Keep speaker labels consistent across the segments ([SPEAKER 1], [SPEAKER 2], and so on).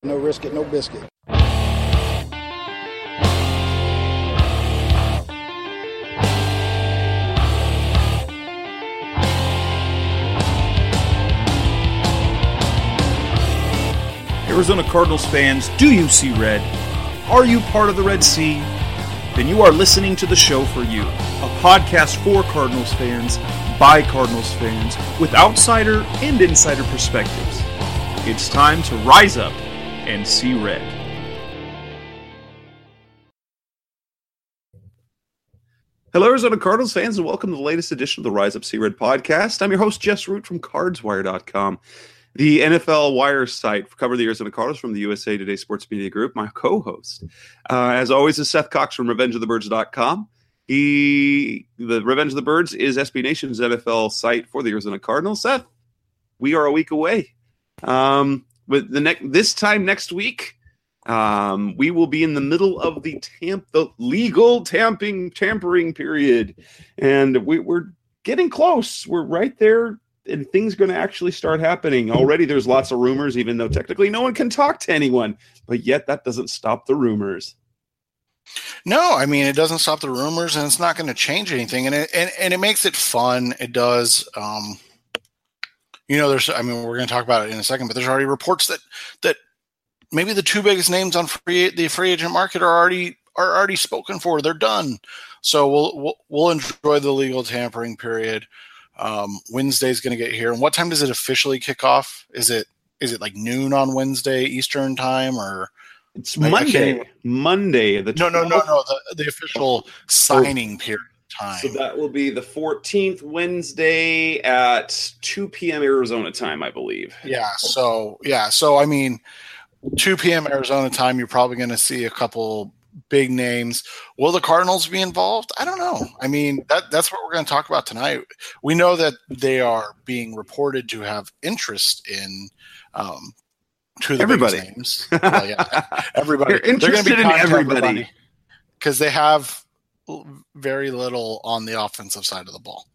[SPEAKER 1] No risk it, no biscuit.
[SPEAKER 2] Arizona Cardinals fans, do you see red? Are you part of the Red Sea? Then you are listening to the show for you. A podcast for Cardinals fans, by Cardinals fans, with outsider and insider perspectives. It's time to rise up and see red. Hello, Arizona Cardinals fans, and welcome to the latest edition of the Rise Up See Red podcast. I'm your host, Jess Root from CardsWire.com. The NFL Wire site for cover the Arizona Cardinals from the USA Today Sports Media Group. My co-host, as always, is Seth Cox from RevengeOfTheBirds.com. The Revenge of the Birds is SB Nation's NFL site for the Arizona Cardinals. Seth, we are a week away. With this time next week, we will be in the middle of the legal tampering period, and we're getting close. We're right there. And things going to actually start happening. Already there's lots of rumors, even though technically no one can talk to anyone. But yet that doesn't stop the rumors.
[SPEAKER 3] No, I mean, it doesn't stop the rumors, and it's not going to change anything. And it makes it fun. It does. We're going to talk about it in a second, but there's already reports that maybe the two biggest names on the free agent market are already spoken for. They're done. So we'll enjoy the legal tampering period. Wednesday's going to get here. And what time does it officially kick off? Is it like noon on Wednesday Eastern time, or
[SPEAKER 2] it's Monday? Monday.
[SPEAKER 3] No. The official signing period time.
[SPEAKER 2] So that will be the 14th, Wednesday at 2 p.m. Arizona time, I believe.
[SPEAKER 3] Yeah. So I mean, 2 p.m. Arizona time, you're probably going to see a couple big names. Will the Cardinals be involved? I don't know. I mean, that's what we're going to talk about tonight. We know that they are being reported to have interest in two of the
[SPEAKER 2] everybody.
[SPEAKER 3] Biggest names. Well, yeah, everybody.
[SPEAKER 2] They're interested in everybody
[SPEAKER 3] because they have very little on the offensive side of the ball.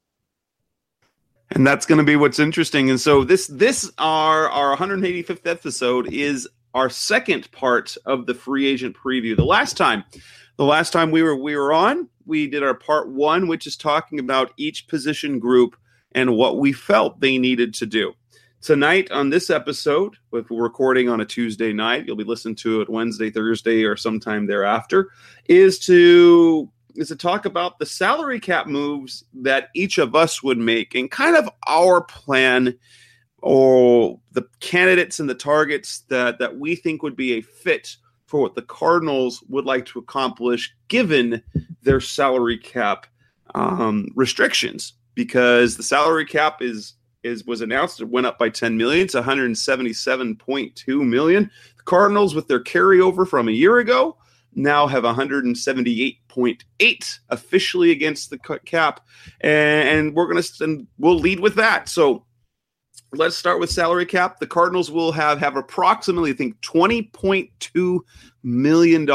[SPEAKER 2] And that's going to be what's interesting. And so this our 185th episode is our second part of the free agent preview. The last time we were on, we did our part one, which is talking about each position group and what we felt they needed to do. Tonight on this episode, if we're recording on a Tuesday night, you'll be listening to it Wednesday, Thursday, or sometime thereafter, is to talk about the salary cap moves that each of us would make and kind of our plan, or the candidates and the targets that we think would be a fit for what the Cardinals would like to accomplish given their salary cap restrictions. Because the salary cap was announced, it went up by $10 million to $177.2 million. The Cardinals, with their carryover from a year ago, now have $178.8 officially against the cap, and we'll lead with that. So let's start with salary cap. The Cardinals will have approximately, I think, $20.2 million.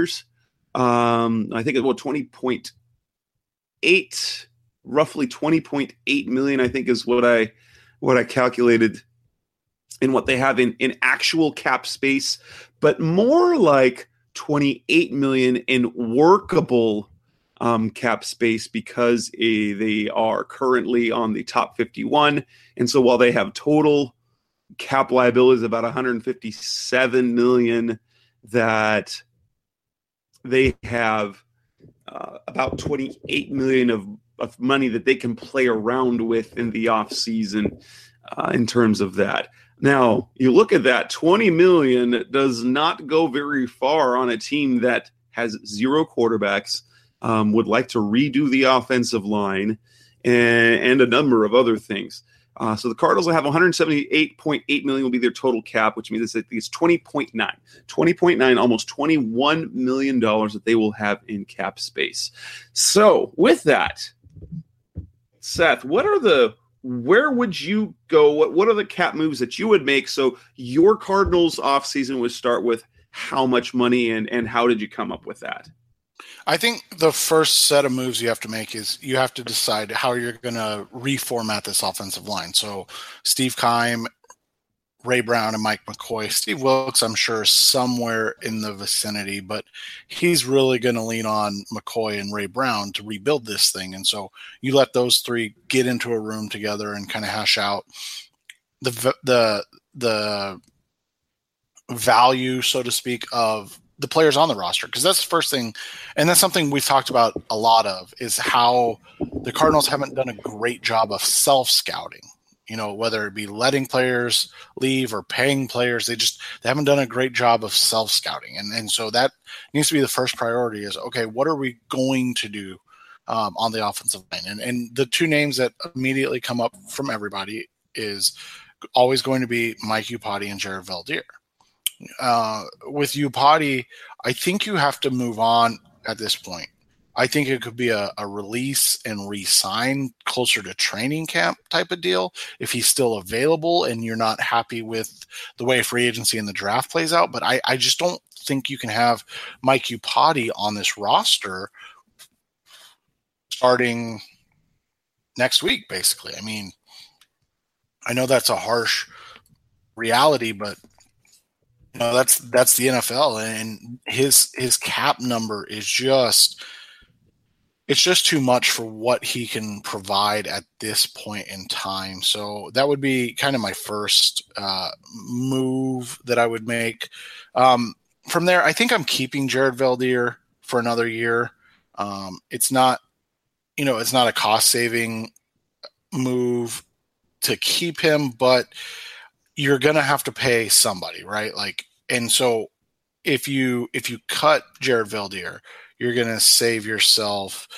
[SPEAKER 2] I think it's 20.8, roughly $20.8 million, I think is what I calculated in what they have in actual cap space, but more like $28 million in workable cap space, because they are currently on the top 51. And so while they have total cap liabilities about $157 million, that they have about $28 million of money that they can play around with in the offseason in terms of that. Now, you look at that, $20 million does not go very far on a team that has zero quarterbacks, would like to redo the offensive line, and a number of other things. So the Cardinals will have $178.8 million will be their total cap, which means it's 20.9, almost $21 million that they will have in cap space. So with that, Seth, where would you go? What are the cap moves that you would make? So your Cardinals offseason would start with how much money, and how did you come up with that?
[SPEAKER 3] I think the first set of moves you have to make is you have to decide how you're going to reformat this offensive line. So Steve Keim Ray Brown and Mike McCoy. Steve Wilkes, I'm sure, is somewhere in the vicinity, but he's really going to lean on McCoy and Ray Brown to rebuild this thing. And so you let those three get into a room together and kind of hash out the value, so to speak, of the players on the roster, because that's the first thing, and that's something we've talked about a lot of, is how the Cardinals haven't done a great job of self-scouting. You know, whether it be letting players leave or paying players, they haven't done a great job of self-scouting, and so that needs to be the first priority. Is okay, what are we going to do on the offensive line? And the two names that immediately come up from everybody is always going to be Mike Iupati and Jared Veldheer. With Iupati, I think you have to move on at this point. I think it could be a release and re-sign closer to training camp type of deal if he's still available and you're not happy with the way free agency and the draft plays out. But I just don't think you can have Mike Iupati on this roster starting next week, basically. I mean, I know that's a harsh reality, but that's the NFL, and his cap number is just too much for what he can provide at this point in time. So that would be kind of my first move that I would make. From there, I think I'm keeping Jared Veldheer for another year. It's not a cost saving move to keep him, but you're going to have to pay somebody, right? And so if you cut Jared Veldheer, you're going to save yourself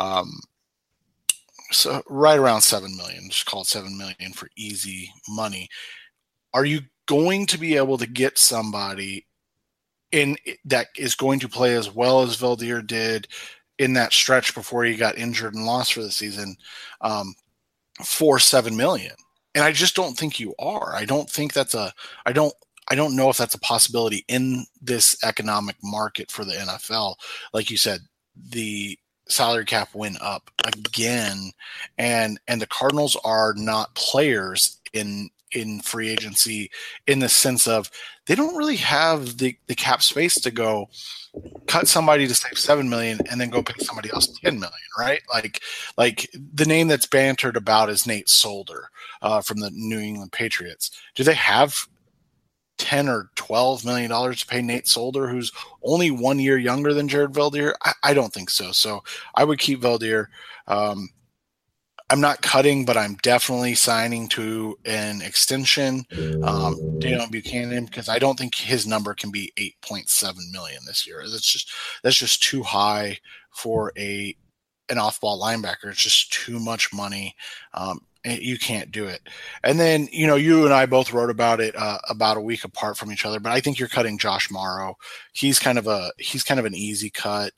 [SPEAKER 3] so right around $7 million. Just call it $7 million for easy money. Are you going to be able to get somebody in that is going to play as well as Veldheer did in that stretch before he got injured and lost for the season for $7 million? And I just don't think you are. I don't know if that's a possibility in this economic market for the NFL. Like you said, the salary cap went up again, and the Cardinals are not players in free agency in the sense of they don't really have the cap space to go cut somebody to save $7 million and then go pay somebody else $10 million, right? Like the name that's bantered about is Nate Solder from the New England Patriots. Do they have $10 or $12 million to pay Nate Solder, who's only 1 year younger than Jared Veldheer? I don't think so. So I would keep Veldheer. I'm not cutting, but I'm definitely signing to an extension. Daniel Buchanan, because I don't think his number can be $8.7 million this year. That's just too high for an off-ball linebacker. It's just too much money. You can't do it. And then, you and I both wrote about it about a week apart from each other, but I think you're cutting Josh Morrow. He's kind of an easy cut.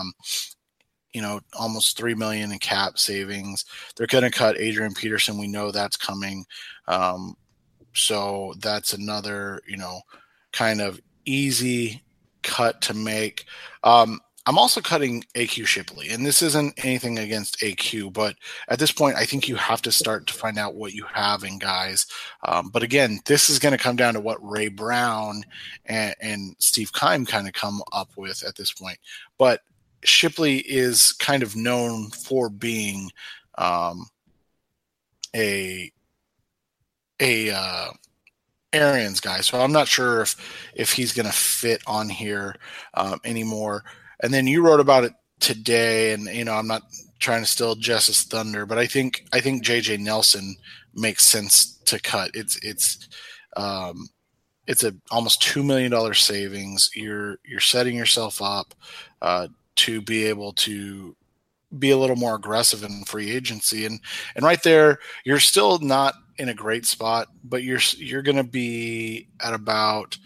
[SPEAKER 3] Almost $3 million in cap savings. They're going to cut Adrian Peterson. We know that's coming. So that's another, kind of easy cut to make. I'm also cutting AQ Shipley, and this isn't anything against AQ, but at this point, I think you have to start to find out what you have in guys. But again, this is going to come down to what Ray Brown and Steve Keim kind of come up with at this point. But Shipley is kind of known for being a Arians guy, so I'm not sure if he's going to fit on here anymore. And then you wrote about it today, and I'm not trying to steal Jess's thunder, but I think JJ Nelson makes sense to cut. It's a almost $2 million savings. You're setting yourself up to be able to be a little more aggressive in free agency, and right there, you're still not in a great spot, but you're going to be at about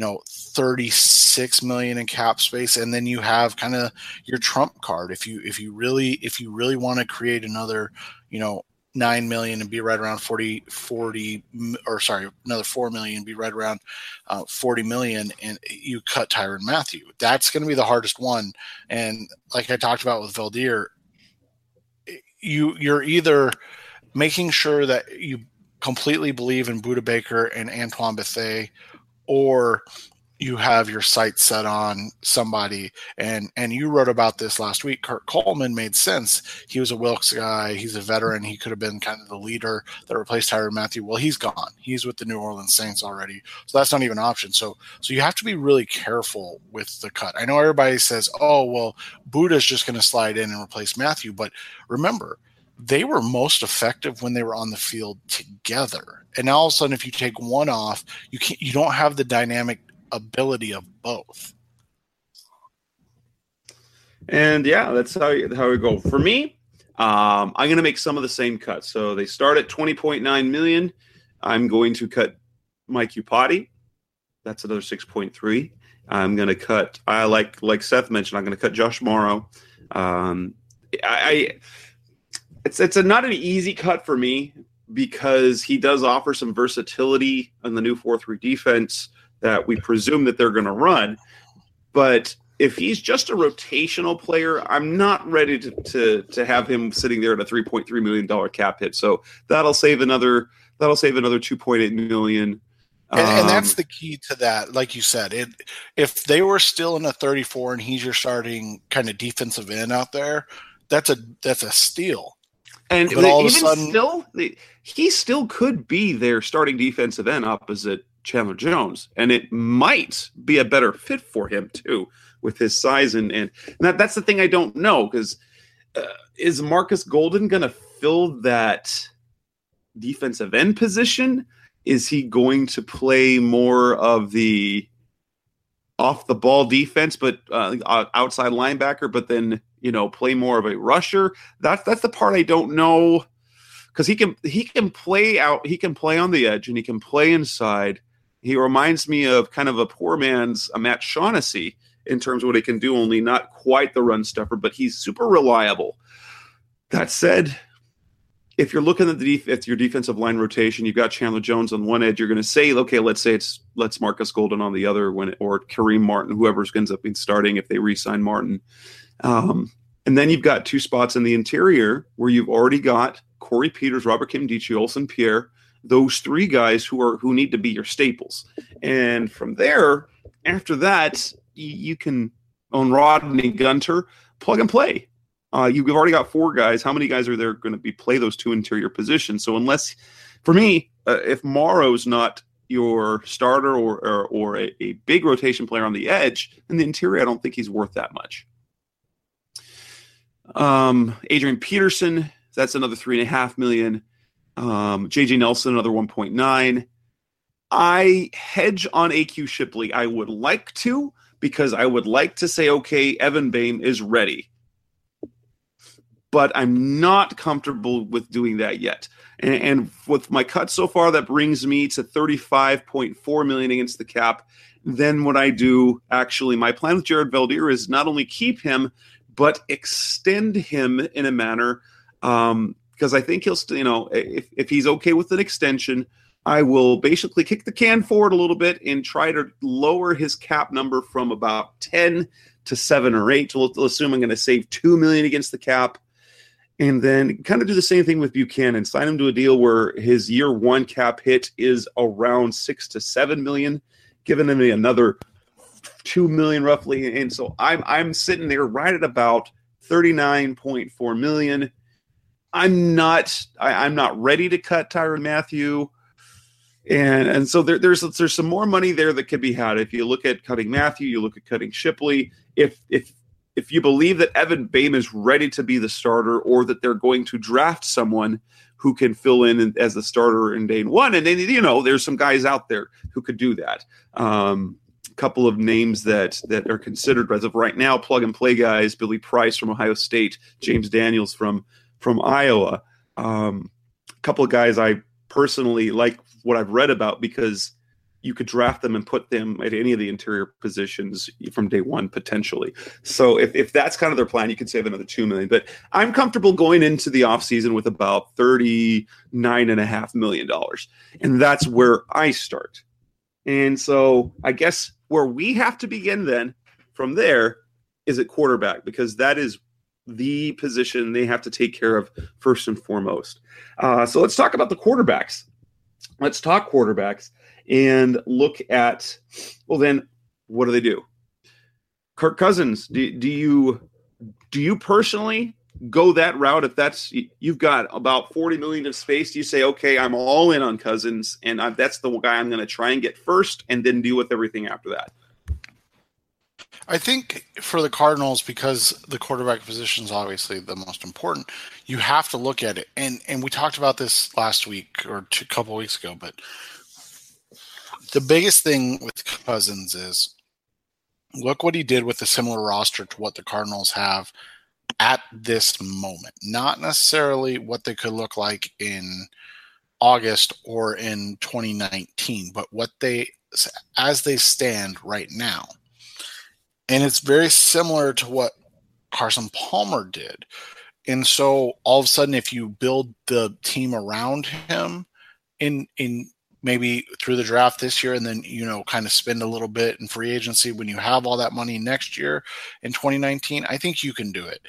[SPEAKER 3] $36 million in cap space, and then you have kind of your trump card if you really want to create another $9 million and be right around another $4 million, be right around $40 million, and you cut Tyrann Mathieu. That's going to be the hardest one. And like I talked about with Veldheer, you're either making sure that you completely believe in Budda Baker and Antoine Bethea, or you have your sights set on somebody, and you wrote about this last week. Kurt Coleman made sense. He was a Wilkes guy. He's a veteran. He could have been kind of the leader that replaced Tyrann Mathieu. Well, he's gone. He's with the New Orleans Saints already. So that's not even an option. So you have to be really careful with the cut. I know everybody says, oh, well, Budda's just going to slide in and replace Mathieu. But remember, they were most effective when they were on the field together. And now all of a sudden, if you take one off, you don't have the dynamic ability of both.
[SPEAKER 2] And yeah, that's how we go. For me, I'm going to make some of the same cuts. So they start at $20.9 million. I'm going to cut Mike Iupati. That's another 6.3. I'm going to cut. I like Seth mentioned. I'm going to cut Josh Morrow. It's not an easy cut for me because he does offer some versatility on the new 4-3 defense that we presume that they're going to run. But if he's just a rotational player, I'm not ready to have him sitting there at a $3.3 million cap hit. So that'll save another $2.8 million.
[SPEAKER 3] And that's the key to that. Like you said, if they were still in a 34 and he's your starting kind of defensive end out there, that's a steal.
[SPEAKER 2] And he still could be their starting defensive end opposite Chandler Jones, and it might be a better fit for him too with his size and that's the thing I don't know, because is Marcus Golden going to fill that defensive end position? Is he going to play more of the off the ball defense, but outside linebacker, but then play more of a rusher? That's the part I don't know, because he can play out, he can play on the edge, and he can play inside. He reminds me of kind of a poor man's Matt Shaughnessy in terms of what he can do, only not quite the run stuffer, but he's super reliable. That said, if you're looking at your defensive line rotation, you've got Chandler Jones on one edge. You're going to say, okay, let's Marcus Golden on the other, or Kareem Martin, whoever ends up being starting if they re-sign Martin. And then you've got two spots in the interior where you've already got Corey Peters, Robert Nkemdiche, Olsen Pierre, those three guys who need to be your staples. And from there, after that, you can, on Rodney Gunter, plug and play. You've already got four guys. How many guys are there going to play those two interior positions? So unless, for me, if Morrow's not your starter or a big rotation player on the edge, in the interior, I don't think he's worth that much. Adrian Peterson, that's another $3.5 million. JJ Nelson, another 1.9. I hedge on AQ Shipley. I would like to, because I would like to say, okay, Evan Boehm is ready. But I'm not comfortable with doing that yet. And with my cut so far, that brings me to $35.4 million against the cap. Then what I do, actually, my plan with Jared Veldheer is not only keep him, but extend him in a manner, because I think he'll still, if he's okay with an extension, I will basically kick the can forward a little bit and try to lower his cap number from about 10 to 7 or 8. So we'll assume I'm going to save $2 million against the cap. And then kind of do the same thing with Buchanan. Sign him to a deal where his year one cap hit is around $6 to $7 million, giving him another $2 million roughly. And so I'm sitting there right at about $39.4 million. I'm not ready to cut Tyrann Mathieu. And so there's some more money there that could be had. If you look at cutting Mathieu, you look at cutting Shipley. If you believe that Evan Boehm is ready to be the starter, or that they're going to draft someone who can fill in as the starter in day one, and then there's some guys out there who could do that. A couple of names that are considered as of right now plug and play guys: Billy Price from Ohio State, James Daniels from Iowa. A couple of guys I personally like what I've read about, because you could draft them and put them at any of the interior positions from day one, potentially. So if that's kind of their plan, you could save another $2 million. But I'm comfortable going into the offseason with about $39.5 million. And that's where I start. And so I guess where we have to begin then from there is at quarterback, because that is the position they have to take care of first and foremost. So let's talk about the quarterbacks. let's talk quarterbacks and look at, well, then what do they do? Kirk Cousins, do you personally go that route? If that's, you've got about 40 million of space, do you say, okay, I'm all in on Cousins, and that's the guy I'm going to try and get first, and then deal with everything after that?
[SPEAKER 3] I think for the Cardinals, because the quarterback position is obviously the most important, you have to look at it. And we talked about this last week or a couple of weeks ago, but the biggest thing with Cousins is look what he did with a similar roster to what the Cardinals have at this moment. Not necessarily what they could look like in August or in 2019, but what as they stand right now. And it's very similar to what Carson Palmer did. And so all of a sudden, if you build the team around him in maybe through the draft this year, and then, kind of spend a little bit in free agency when you have all that money next year in 2019, I think you can do it.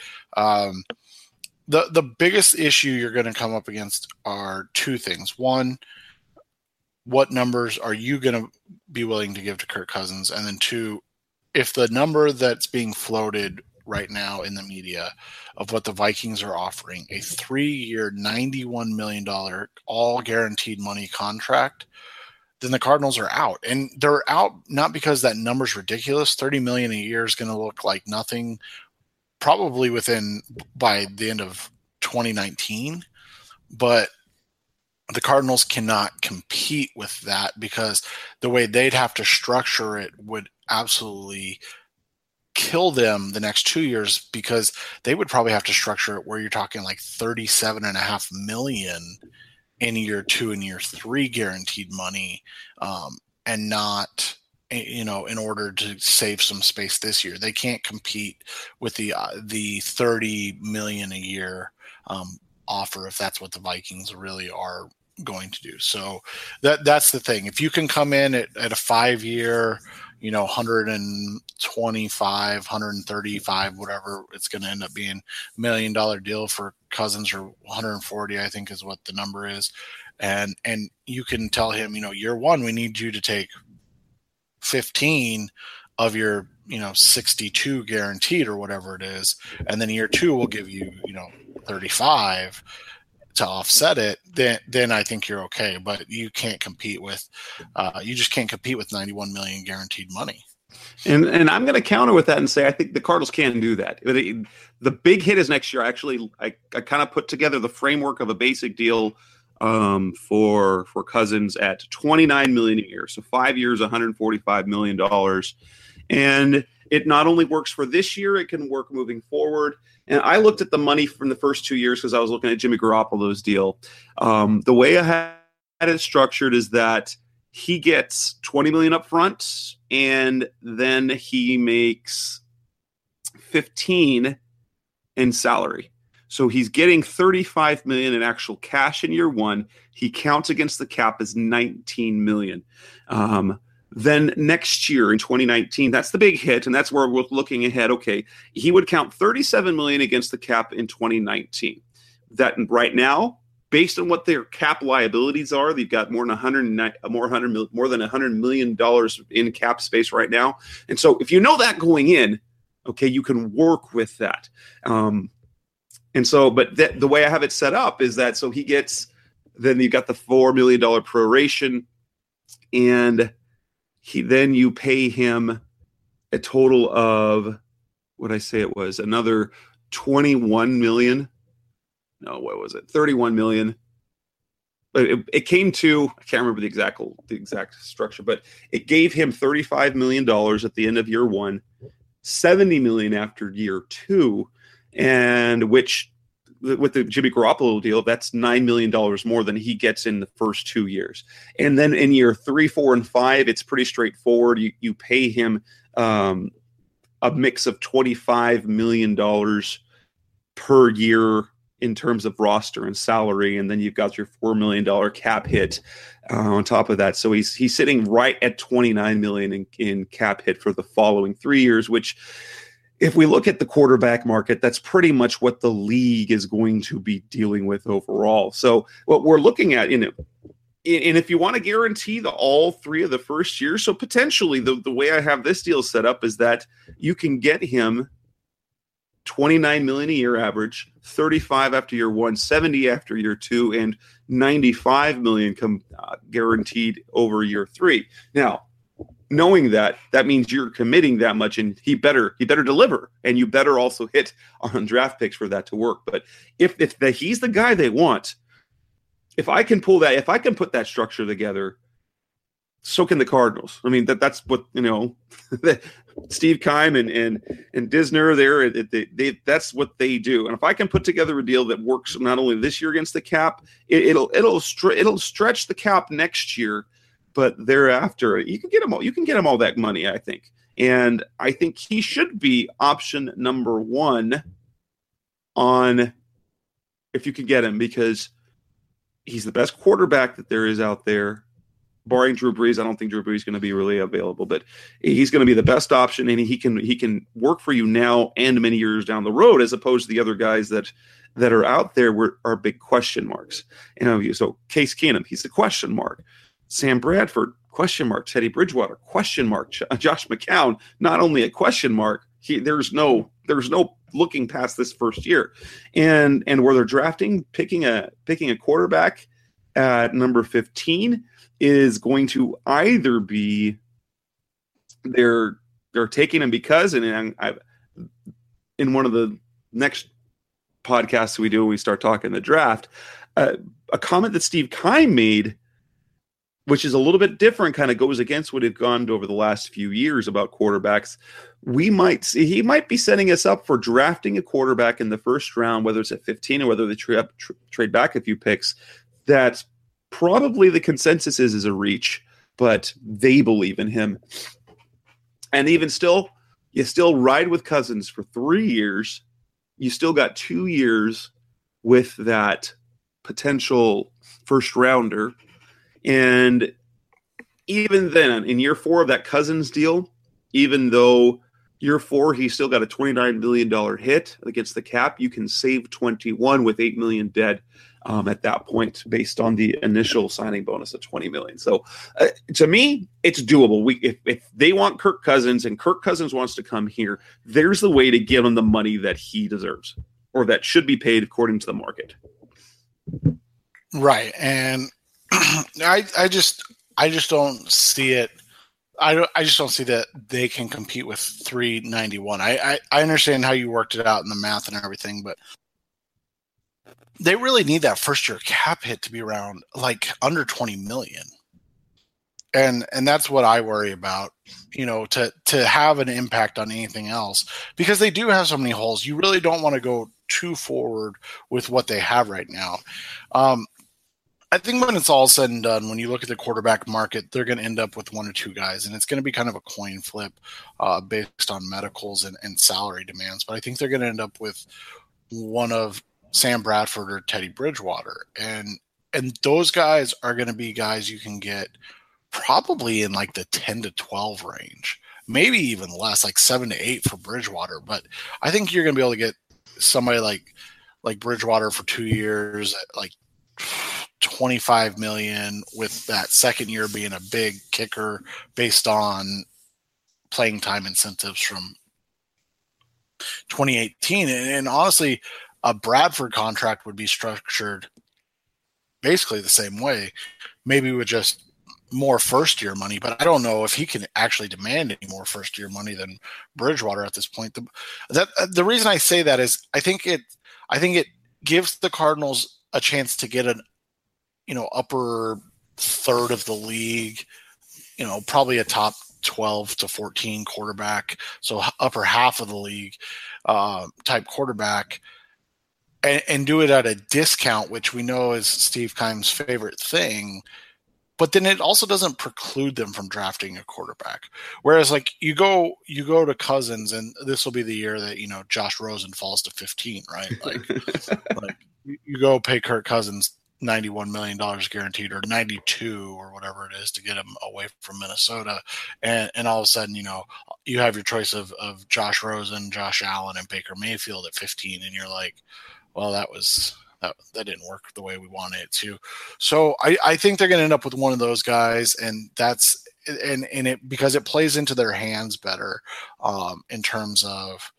[SPEAKER 3] The biggest issue you're going to come up against are two things. One, what numbers are you going to be willing to give to Kirk Cousins? And then two, if the number that's being floated right now in the media of what the Vikings are offering, a 3-year, $91 million, all guaranteed money contract, then the Cardinals are out. And they're out not because that number's ridiculous. $30 million a year is going to look like nothing, probably by the end of 2019. But the Cardinals cannot compete with that because the way they'd have to structure it would absolutely kill them the next 2 years, because they would probably have to structure it where you're talking like $37.5 million in year 2 and year 3 guaranteed money, and not, in order to save some space this year. They can't compete with the $30 million a year offer if that's what the Vikings really are going to do. So that's the thing. If you can come in at a 5-year, 125, 135, whatever it's going to end up being, $1 million deal for Cousins, or 140, I think is what the number is. And you can tell him, year one, we need you to take 15 of your, 62 guaranteed or whatever it is. And then year two, we'll give you, 35 to offset it. Then I think you're okay. But you can't compete with, you just can't compete with $91 million guaranteed money.
[SPEAKER 2] And I'm going to counter with that and say I think the Cardinals can do that. The big hit is next year. Actually, I kind of put together the framework of a basic deal for Cousins at $29 million a year. So 5 years, $145 million. And it not only works for this year, it can work moving forward. And I looked at the money from the first 2 years because I was looking at Jimmy Garoppolo's deal. The way I had it structured is that he gets $20 million up front, and then he makes 15 in salary. So he's getting $35 million in actual cash in year one. He counts against the cap as $19 million. Then next year in 2019, that's the big hit, and that's where we're looking ahead. Okay, he would count $37 million against the cap in 2019. That right now, based on what their cap liabilities are, they've got more than $100 million in cap space right now. And so, if you know that going in, okay, you can work with that. And so, but the way I have it set up is that so he gets, then you've got the $4 million proration, and then you pay him a total of, what I say it was, another $21 million. No, what was it? $31 million. But it came to, I can't remember the exact structure, but it gave him $35 million at the end of year one, $70 million after year two, and which with the Jimmy Garoppolo deal, that's $9 million more than he gets in the first 2 years. And then in year 3, 4, and 5, it's pretty straightforward. You pay him a mix of $25 million per year in terms of roster and salary, and then you've got your $4 million cap hit on top of that. So he's sitting right at $29 million in cap hit for the following 3 years, which, if we look at the quarterback market, that's pretty much what the league is going to be dealing with overall. So what we're looking at, and if you want to guarantee all 3 of the first year, so potentially the way I have this deal set up is that you can get him 29 million a year average, 35 after year 1, 70 after year 2, and 95 million guaranteed over year 3. Now, knowing that means you're committing that much, and he better deliver, and you better also hit on draft picks for that to work. But if he's the guy they want, if I can put that structure together, so can the Cardinals. I mean, that's what, Steve Keim and Disner there, that's what they do. And if I can put together a deal that works not only this year against the cap, it'll stretch the cap next year, but thereafter you can get him all that money, I think. And I think he should be option number 1 on if you could get him, because he's the best quarterback that there is out there. Barring Drew Brees, I don't think Drew Brees is going to be really available, but he's going to be the best option, and he can work for you now and many years down the road, as opposed to the other guys that are out there are big question marks. So Case Keenum, he's a question mark. Sam Bradford, question mark. Teddy Bridgewater, question mark. Josh McCown, not only a question mark. There's no looking past this first year, and where they're drafting, picking a quarterback at number 15 is going to either be they're taking him because, and in one of the next podcasts we do, we start talking the draft, a comment that Steve Keim made, which is a little bit different, kind of goes against what we've gone over the last few years about quarterbacks. He might be setting us up for drafting a quarterback in the first round, whether it's at 15 or whether they trade back a few picks. That's probably the consensus is a reach, but they believe in him. And even still, you still ride with Cousins for 3 years. You still got 2 years with that potential first rounder. And even then, in year 4 of that Cousins deal, even though year 4, he's still got a $29 million hit against the cap, you can save 21 with $8 million dead at that point, based on the initial signing bonus of $20 million. So to me, it's doable. If they want Kirk Cousins and Kirk Cousins wants to come here, there's the way to give him the money that he deserves, or that should be paid according to the market.
[SPEAKER 3] Right. And I just don't see it. I just don't see that they can compete with 391. I understand how you worked it out in the math and everything, but they really need that first year cap hit to be around like under 20 million. And that's what I worry about, to have an impact on anything else, because they do have so many holes. You really don't want to go too forward with what they have right now. I think when it's all said and done, when you look at the quarterback market, they're going to end up with 1 or 2 guys, and it's going to be kind of a coin flip based on medicals and salary demands. But I think they're going to end up with one of Sam Bradford or Teddy Bridgewater. And those guys are going to be guys you can get probably in like the 10 to 12 range, maybe even less, like 7 to 8 for Bridgewater. But I think you're going to be able to get somebody like Bridgewater for 2 years at like 25 million, with that second year being a big kicker based on playing time incentives from 2018. And honestly, a Bradford contract would be structured basically the same way, maybe with just more first year money, but I don't know if he can actually demand any more first year money than Bridgewater at this point. The reason I say that is I think it gives the Cardinals a chance to get an upper third of the league, probably a top 12 to 14 quarterback, so upper half of the league type quarterback, and do it at a discount, which we know is Steve Keim's favorite thing. But then it also doesn't preclude them from drafting a quarterback. Whereas, like, you go to Cousins, and this will be the year that Josh Rosen falls to 15, right? Like you go pay Kirk Cousins $91 million guaranteed, or 92 or whatever it is, to get him away from Minnesota, and all of a sudden you have your choice of Josh Rosen, Josh Allen, and Baker Mayfield at 15, and you're like, well, that was that didn't work the way we wanted it to. So I think they're going to end up with one of those guys, and that's and it because it plays into their hands better in terms of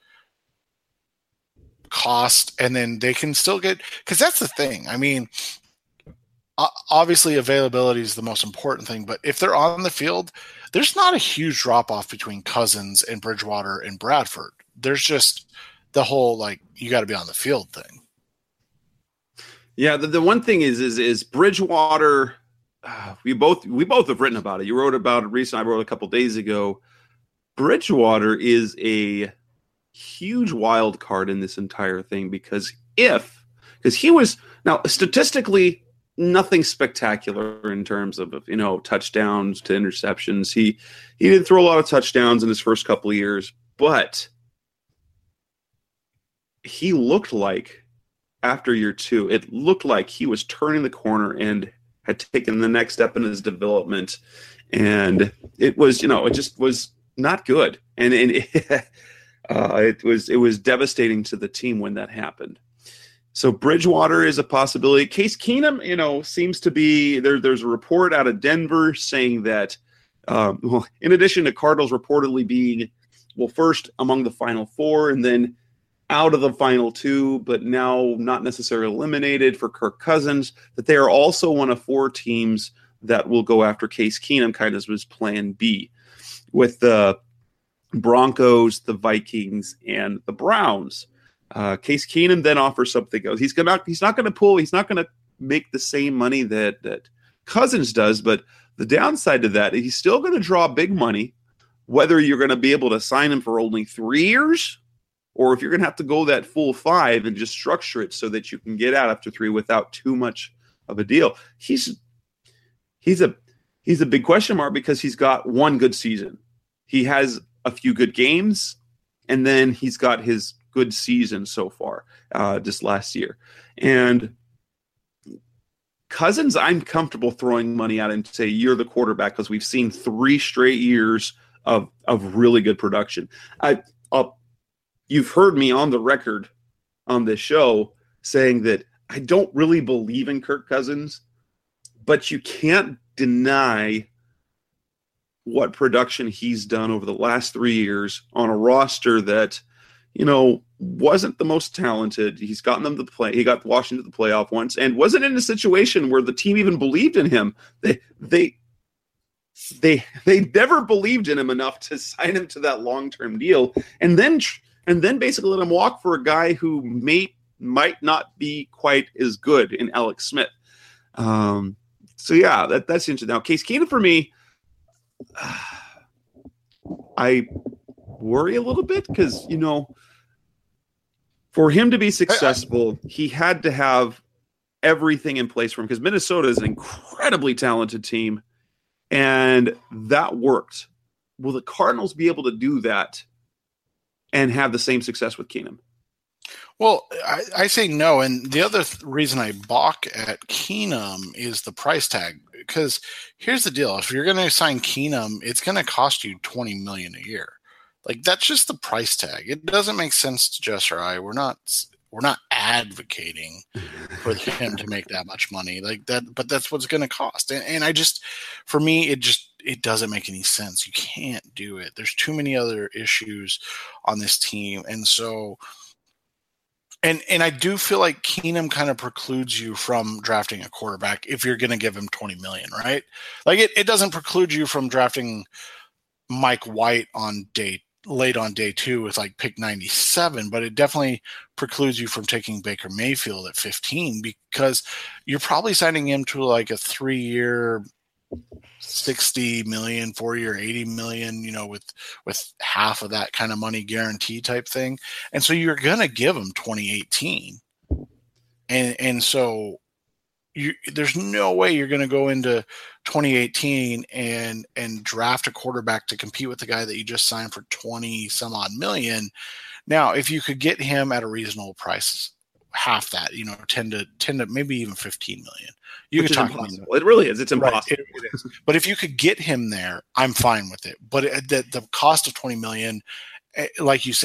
[SPEAKER 3] cost, and then they can still get, because that's the thing. I mean, obviously availability is the most important thing, but if they're on the field, there's not a huge drop off between Cousins and Bridgewater and Bradford. There's just the whole, like, you got to be on the field thing.
[SPEAKER 2] Yeah, the one thing is Bridgewater. We both have written about it. You wrote about it recently. I wrote a couple days ago. Bridgewater is a huge wild card in this entire thing because he was, now statistically nothing spectacular in terms of touchdowns to interceptions. He didn't throw a lot of touchdowns in his first couple of years, but he looked like after year 2, it looked like he was turning the corner and had taken the next step in his development, and it was it just was not good, and it was devastating to the team when that happened. So Bridgewater is a possibility. Case Keenum, seems to be there. There's a report out of Denver saying that, in addition to Cardinals reportedly being, first among the final 4 and then out of the final 2, but now not necessarily eliminated for Kirk Cousins, that they are also one of 4 teams that will go after Case Keenum, kind of as plan B, with the Broncos, the Vikings, and the Browns. Case Keenum then offers something else. He's not going to make the same money that Cousins does, but the downside to that is he's still going to draw big money, whether you're going to be able to sign him for only 3 years or if you're going to have to go that full 5 and just structure it so that you can get out after 3 without too much of a deal. He's a big question mark because he's got one good season. He has a few good games, and then he's got his good season so far, just last year. And Cousins, I'm comfortable throwing money at and say you're the quarterback because we've seen 3 straight years of really good production. You've heard me on the record on this show saying that I don't really believe in Kirk Cousins, but you can't deny what production he's done over the last 3 years on a roster that, wasn't the most talented. He's gotten them to play. He got Washington to the playoff once and wasn't in a situation where the team even believed in him. They never believed in him enough to sign him to that long-term deal. And then basically let him walk for a guy who might not be quite as good in Alex Smith. So yeah, that's interesting. Now, Case Keenum for me, I worry a little bit because, for him to be successful, he had to have everything in place for him because Minnesota is an incredibly talented team, and that worked. Will the Cardinals be able to do that and have the same success with Keenum?
[SPEAKER 3] Well, I say no, and the other reason I balk at Keenum is the price tag. Because here's the deal: if you're going to sign Keenum, it's going to cost you $20 million a year. Like, that's just the price tag. It doesn't make sense to Jess or I. We're not advocating for him to make that much money like that, but that's what it's going to cost. And I just, for me, it doesn't make any sense. You can't do it. There's too many other issues on this team, and so. And I do feel like Keenum kind of precludes you from drafting a quarterback if you're going to give him $20 million, right? Like it doesn't preclude you from drafting Mike White late on day 2 with like pick 97, but it definitely precludes you from taking Baker Mayfield at 15 because you're probably signing him to like a 3-year, $60 million, 4-year, $80 million, with half of that kind of money guarantee type thing. And so you're going to give him 2018. And so there's no way you're going to go into 2018 and draft a quarterback to compete with the guy that you just signed for 20 some odd million. Now, if you could get him at a reasonable price, half that, 10 to maybe even 15 million. You could talk
[SPEAKER 2] impossible. It really is. It's impossible.
[SPEAKER 3] Right, it is. But if you could get him there, I'm fine with it. But the cost of 20 million, like you said,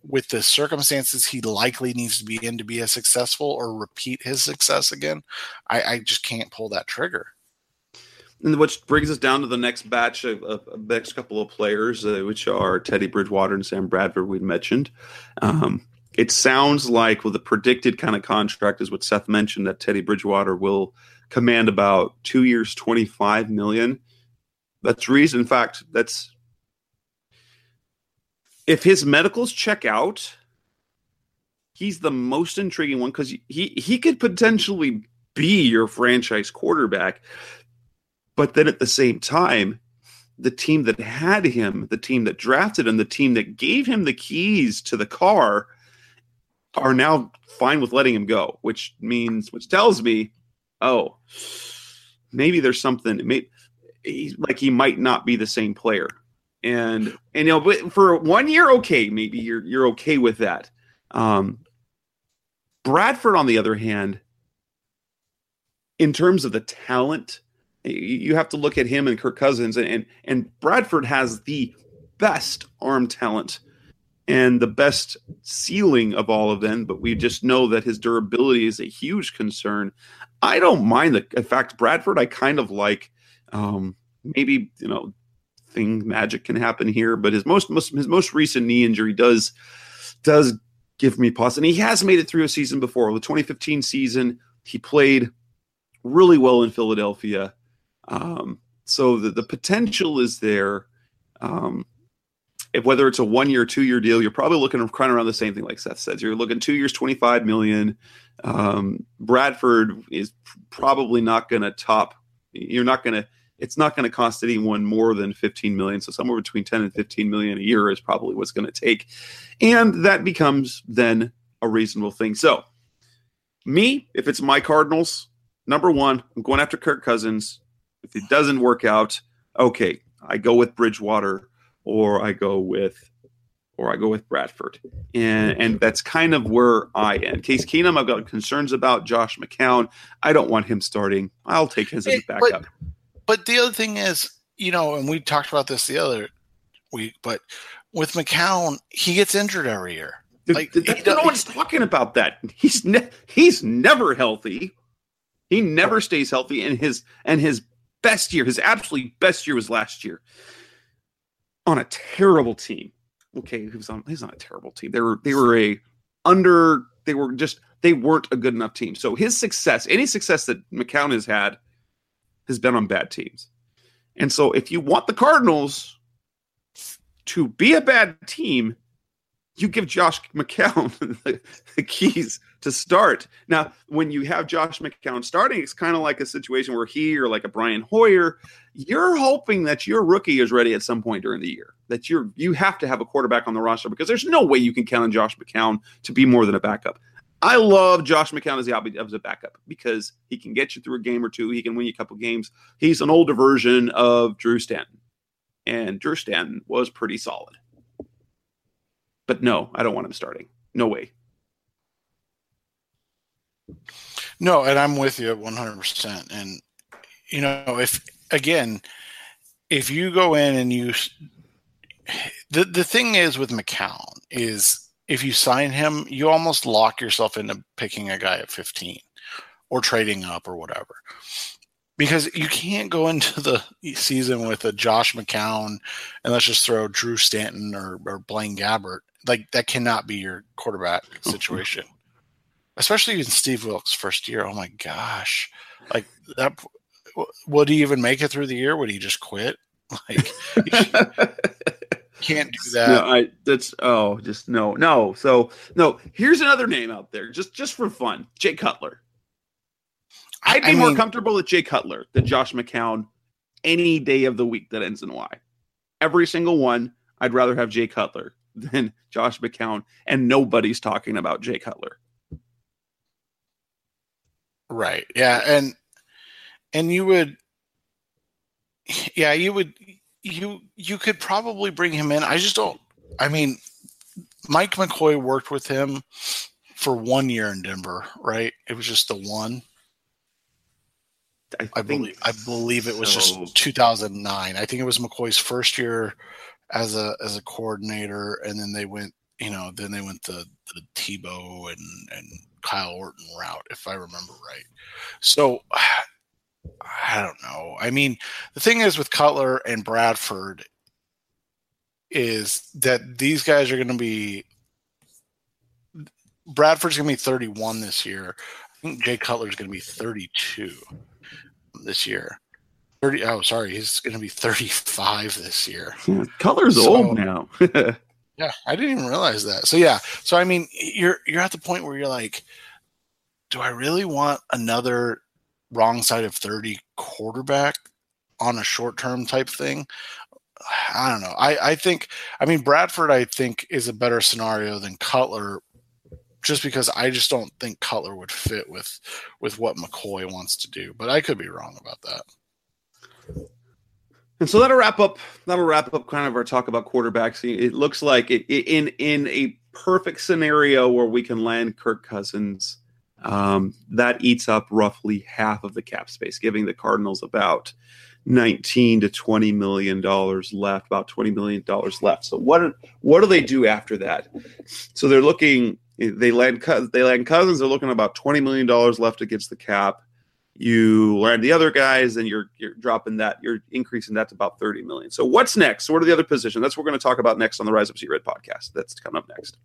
[SPEAKER 3] with the circumstances he likely needs to be in to be as successful or repeat his success again, I just can't pull that trigger.
[SPEAKER 2] And which brings us down to the next batch of next couple of players, which are Teddy Bridgewater and Sam Bradford we'd mentioned. It sounds like with the predicted kind of contract is what Seth mentioned, that Teddy Bridgewater will command about 2 years, $25 million. That's reason. In fact, that's if his medicals check out, he's the most intriguing one because he could potentially be your franchise quarterback. But then at the same time, the team that had him, the team that drafted him, the team that gave him the keys to the car are now fine with letting him go, which tells me, oh, maybe there's something. Maybe he might not be the same player. And but for 1 year, okay, maybe you're okay with that. Bradford, on the other hand, in terms of the talent, you have to look at him and Kirk Cousins, and Bradford has the best arm talent and the best ceiling of all of them, but we just know that his durability is a huge concern. I don't mind in fact, Bradford, I kind of like. Maybe magic can happen here, but his most recent knee injury does give me pause, and he has made it through a season before. The 2015 season, he played really well in Philadelphia. So the potential is there. Whether it's a 1 year, 2 year deal, you're probably looking kind of around the same thing like Seth says. You're looking 2 years, $25 million. Bradford is probably not going to top. It's not going to cost anyone more than $15 million. So somewhere between 10 and 15 million a year is probably what's going to take. And that becomes then a reasonable thing. So me, if it's my Cardinals, number one, I'm going after Kirk Cousins. If it doesn't work out, okay, I go with Bridgewater or I go with Bradford. And that's kind of where I am. Case Keenum, I've got concerns about. Josh McCown, I don't want him starting. I'll take his as a backup.
[SPEAKER 3] But the other thing is, and we talked about this the other week, but with McCown, he gets injured every year.
[SPEAKER 2] No one's talking about that. He's never healthy. He never stays healthy. And his best year, his absolute best year was last year on a terrible team. Okay, he's on a terrible team. They weren't a good enough team. So his success, any success that McCown has had, has been on bad teams. And so if you want the Cardinals to be a bad team, you give Josh McCown the keys to start. Now, when you have Josh McCown starting, it's kind of like a situation where he or like a Brian Hoyer, you're hoping that your rookie is ready at some point during the year, that you have to have a quarterback on the roster because there's no way you can count on Josh McCown to be more than a backup. I love Josh McCown as a backup because he can get you through a game or two. He can win you a couple games. He's an older version of Drew Stanton, and Drew Stanton was pretty solid. But no, I don't want him starting. No way.
[SPEAKER 3] No, and I'm with you 100%. And, if you go in and the thing is with McCown is, if you sign him, you almost lock yourself into picking a guy at 15 or trading up or whatever. Because you can't go into the season with a Josh McCown and let's just throw Drew Stanton or Blaine Gabbert. Like, that cannot be your quarterback situation. Especially in Steve Wilkes' first year. Oh, my gosh. Like, that. Would he even make it through the year? Would he just quit? Like, can't do that.
[SPEAKER 2] No. So no. Here's another name out there, just for fun. Jay Cutler. I'd be more comfortable with Jay Cutler than Josh McCown any day of the week that ends in Y. Every single one, I'd rather have Jay Cutler than Josh McCown, and nobody's talking about Jay Cutler.
[SPEAKER 3] Right. Yeah, and you would. Yeah, you would. You could probably bring him in. I just don't. I mean, Mike McCoy worked with him for 1 year in Denver, right? It was just the one. I believe it was just 2009. I think it was McCoy's first year as a coordinator, and then they went then they went the Tebow and Kyle Orton route, if I remember right. So I don't know. I mean, the thing is with Cutler and Bradford is that these guys are going to be – Bradford's going to be 31 this year. I think Jay Cutler's going to be 32 this year. He's going to be 35 this year.
[SPEAKER 2] Yeah, Cutler's old now.
[SPEAKER 3] Yeah, I didn't even realize that. So yeah, I mean, you're at the point where you're like, do I really want another wrong side of 30 quarterback on a short-term type thing? I don't know. I mean, Bradford, I think, is a better scenario than Cutler, just because I just don't think Cutler would fit with what McCoy wants to do. But I could be wrong about that.
[SPEAKER 2] And so that'll wrap up kind of our talk about quarterbacks. It looks like in a perfect scenario where we can land Kirk Cousins, that eats up roughly half of the cap space, giving the Cardinals about $19 to $20 million left, about $20 million left. So what do they do after that? So they land Cousins. They're looking at about $20 million left against the cap. You land the other guys, and you're dropping that. You're increasing that to about $30 million. So what's next? So what are the other positions? That's what we're going to talk about next on the Rise Up See Red podcast. That's coming up next.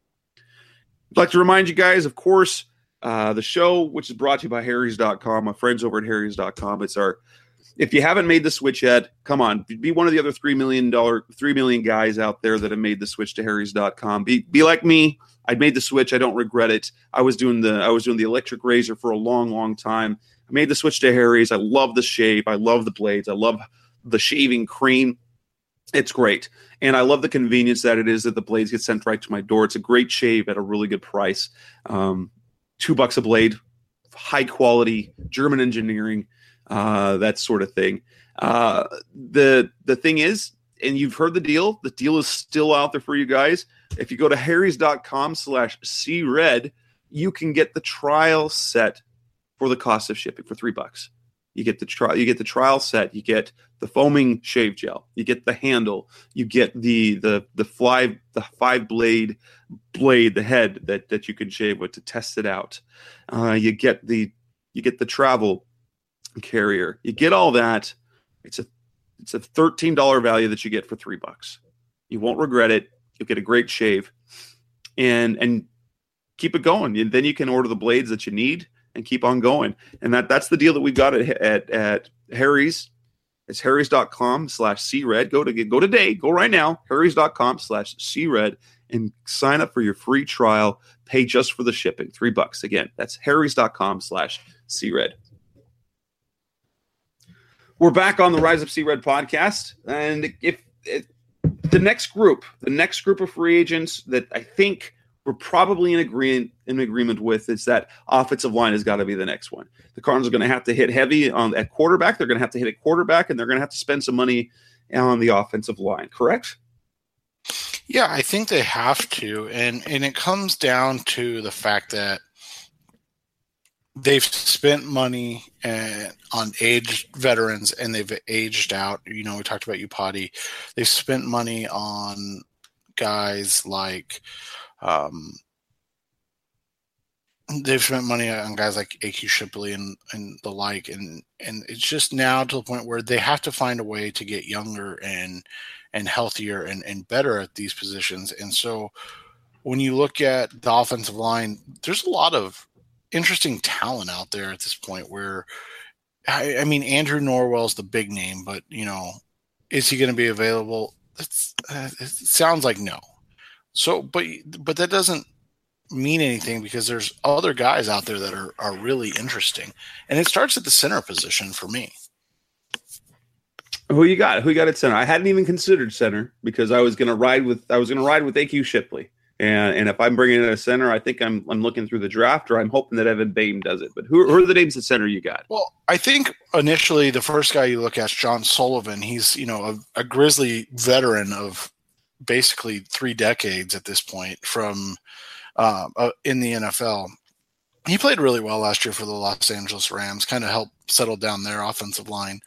[SPEAKER 2] I'd like to remind you guys, of course, the show, which is brought to you by Harrys.com, my friends over at Harrys.com. If you haven't made the switch yet, come on, be one of the other 3 million guys out there that have made the switch to Harrys.com. Be like me. I made the switch. I don't regret it. I was doing the electric razor for a long, long time. I made the switch to Harry's. I love the shave. I love the blades. I love the shaving cream. It's great. And I love the convenience that it is that the blades get sent right to my door. It's a great shave at a really good price. $2 a blade, high quality, German engineering, that sort of thing. The thing is, and you've heard the deal is still out there for you guys. If you go to harrys.com/cred, you can get the trial set for the cost of shipping for $3. You get the trial set, you get the foaming shave gel, you get the handle, you get the 5-blade blade, the head that you can shave with to test it out. You get the travel carrier. You get all that. It's a $13 value that you get for $3. You won't regret it. You'll get a great shave, and keep it going. And then you can order the blades that you need and keep on going. And that's the deal that we've got at Harry's. It's harrys.com/cred. Go today. Go right now. harrys.com/cred and sign up for your free trial. Pay just for the shipping. $3. Again, that's harrys.com/cred. We're back on the Rise Up See Red podcast. And the next group of free agents that I think we're probably in agreement with is that offensive line has got to be the next one. The Cardinals are going to have to hit heavy at quarterback. They're going to have to hit at quarterback, and they're going to have to spend some money on the offensive line. Correct?
[SPEAKER 3] Yeah, I think they have to, and it comes down to the fact that they've spent money on aged veterans, and they've aged out. We talked about Upati. They've spent money on guys like they've spent money on guys like A.Q. Shipley and the like, and it's just now to the point where they have to find a way to get younger and healthier and better at these positions. And so when you look at the offensive line, there's a lot of interesting talent out there at this point where, I mean, Andrew Norwell's the big name, but, is he going to be available? It sounds like no. So, but that doesn't mean anything because there's other guys out there that are really interesting. And it starts at the center position for me.
[SPEAKER 2] Who you got? Who you got at center? I hadn't even considered center because I was going to ride with A.Q. Shipley. And if I'm bringing in a center, I think I'm looking through the draft, or I'm hoping that Evan Boehm does it. But who are the names at center you got?
[SPEAKER 3] Well, I think initially the first guy you look at is John Sullivan. He's a Grizzly veteran of basically 3 decades at this point from in the NFL. He played really well last year for the Los Angeles Rams, kind of helped settle down their offensive line.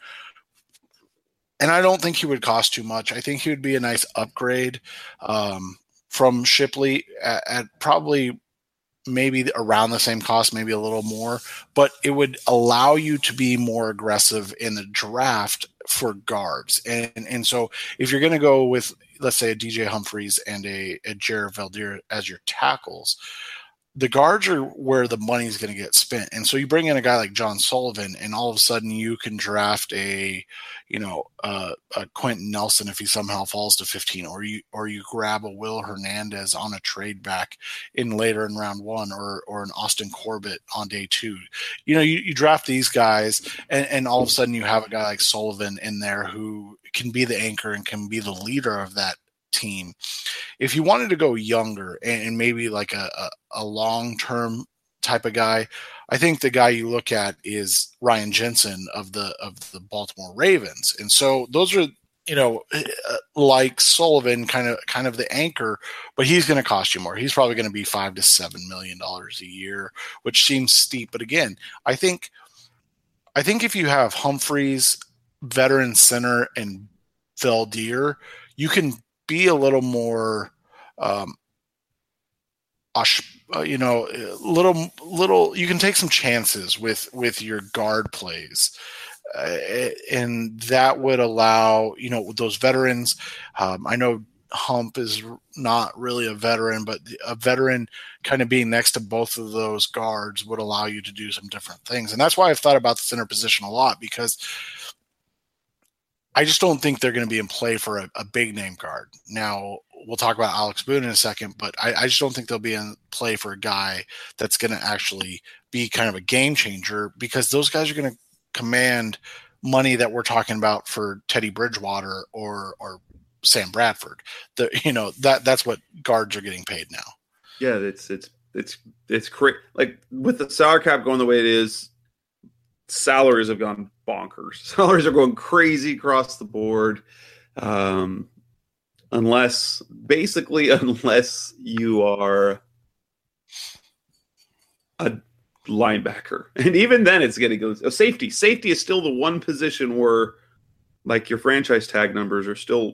[SPEAKER 3] And I don't think he would cost too much. I think he would be a nice upgrade for from Shipley at probably maybe around the same cost, maybe a little more, but it would allow you to be more aggressive in the draft for guards. And so if you're going to go with, let's say, a DJ Humphries and a Jared Veldheer as your tackles, the guards are where the money's going to get spent. And so you bring in a guy like John Sullivan, and all of a sudden you can draft a Quentin Nelson if he somehow falls to 15, or you grab a Will Hernandez on a trade back later in round 1, or an Austin Corbett on day 2. You draft these guys, and all of a sudden you have a guy like Sullivan in there who can be the anchor and can be the leader of that team. If you wanted to go younger and maybe like a long-term type of guy, I think the guy you look at is Ryan Jensen of the Baltimore Ravens. And so those are, like Sullivan, kind of the anchor, but he's going to cost you more. He's probably going to be $5 to $7 million a year, which seems steep. But again, I think if you have Humphries, veteran center, and Veldheer, you can be a little more, little. You can take some chances with your guard plays, and that would allow those veterans. I know Hump is not really a veteran, but a veteran kind of being next to both of those guards would allow you to do some different things, and that's why I've thought about the center position a lot, because I just don't think they're going to be in play for a big name guard. Now, we'll talk about Alex Boone in a second, but I just don't think they'll be in play for a guy that's going to actually be kind of a game changer, because those guys are going to command money that we're talking about for Teddy Bridgewater or Sam Bradford. That's what guards are getting paid now.
[SPEAKER 2] Yeah, it's great. Like with the salary cap going the way it is, salaries have gone bonkers. Salaries are going crazy across the board. Unless you are a linebacker. And even then it's getting a safety. Safety is still the one position where like your franchise tag numbers are still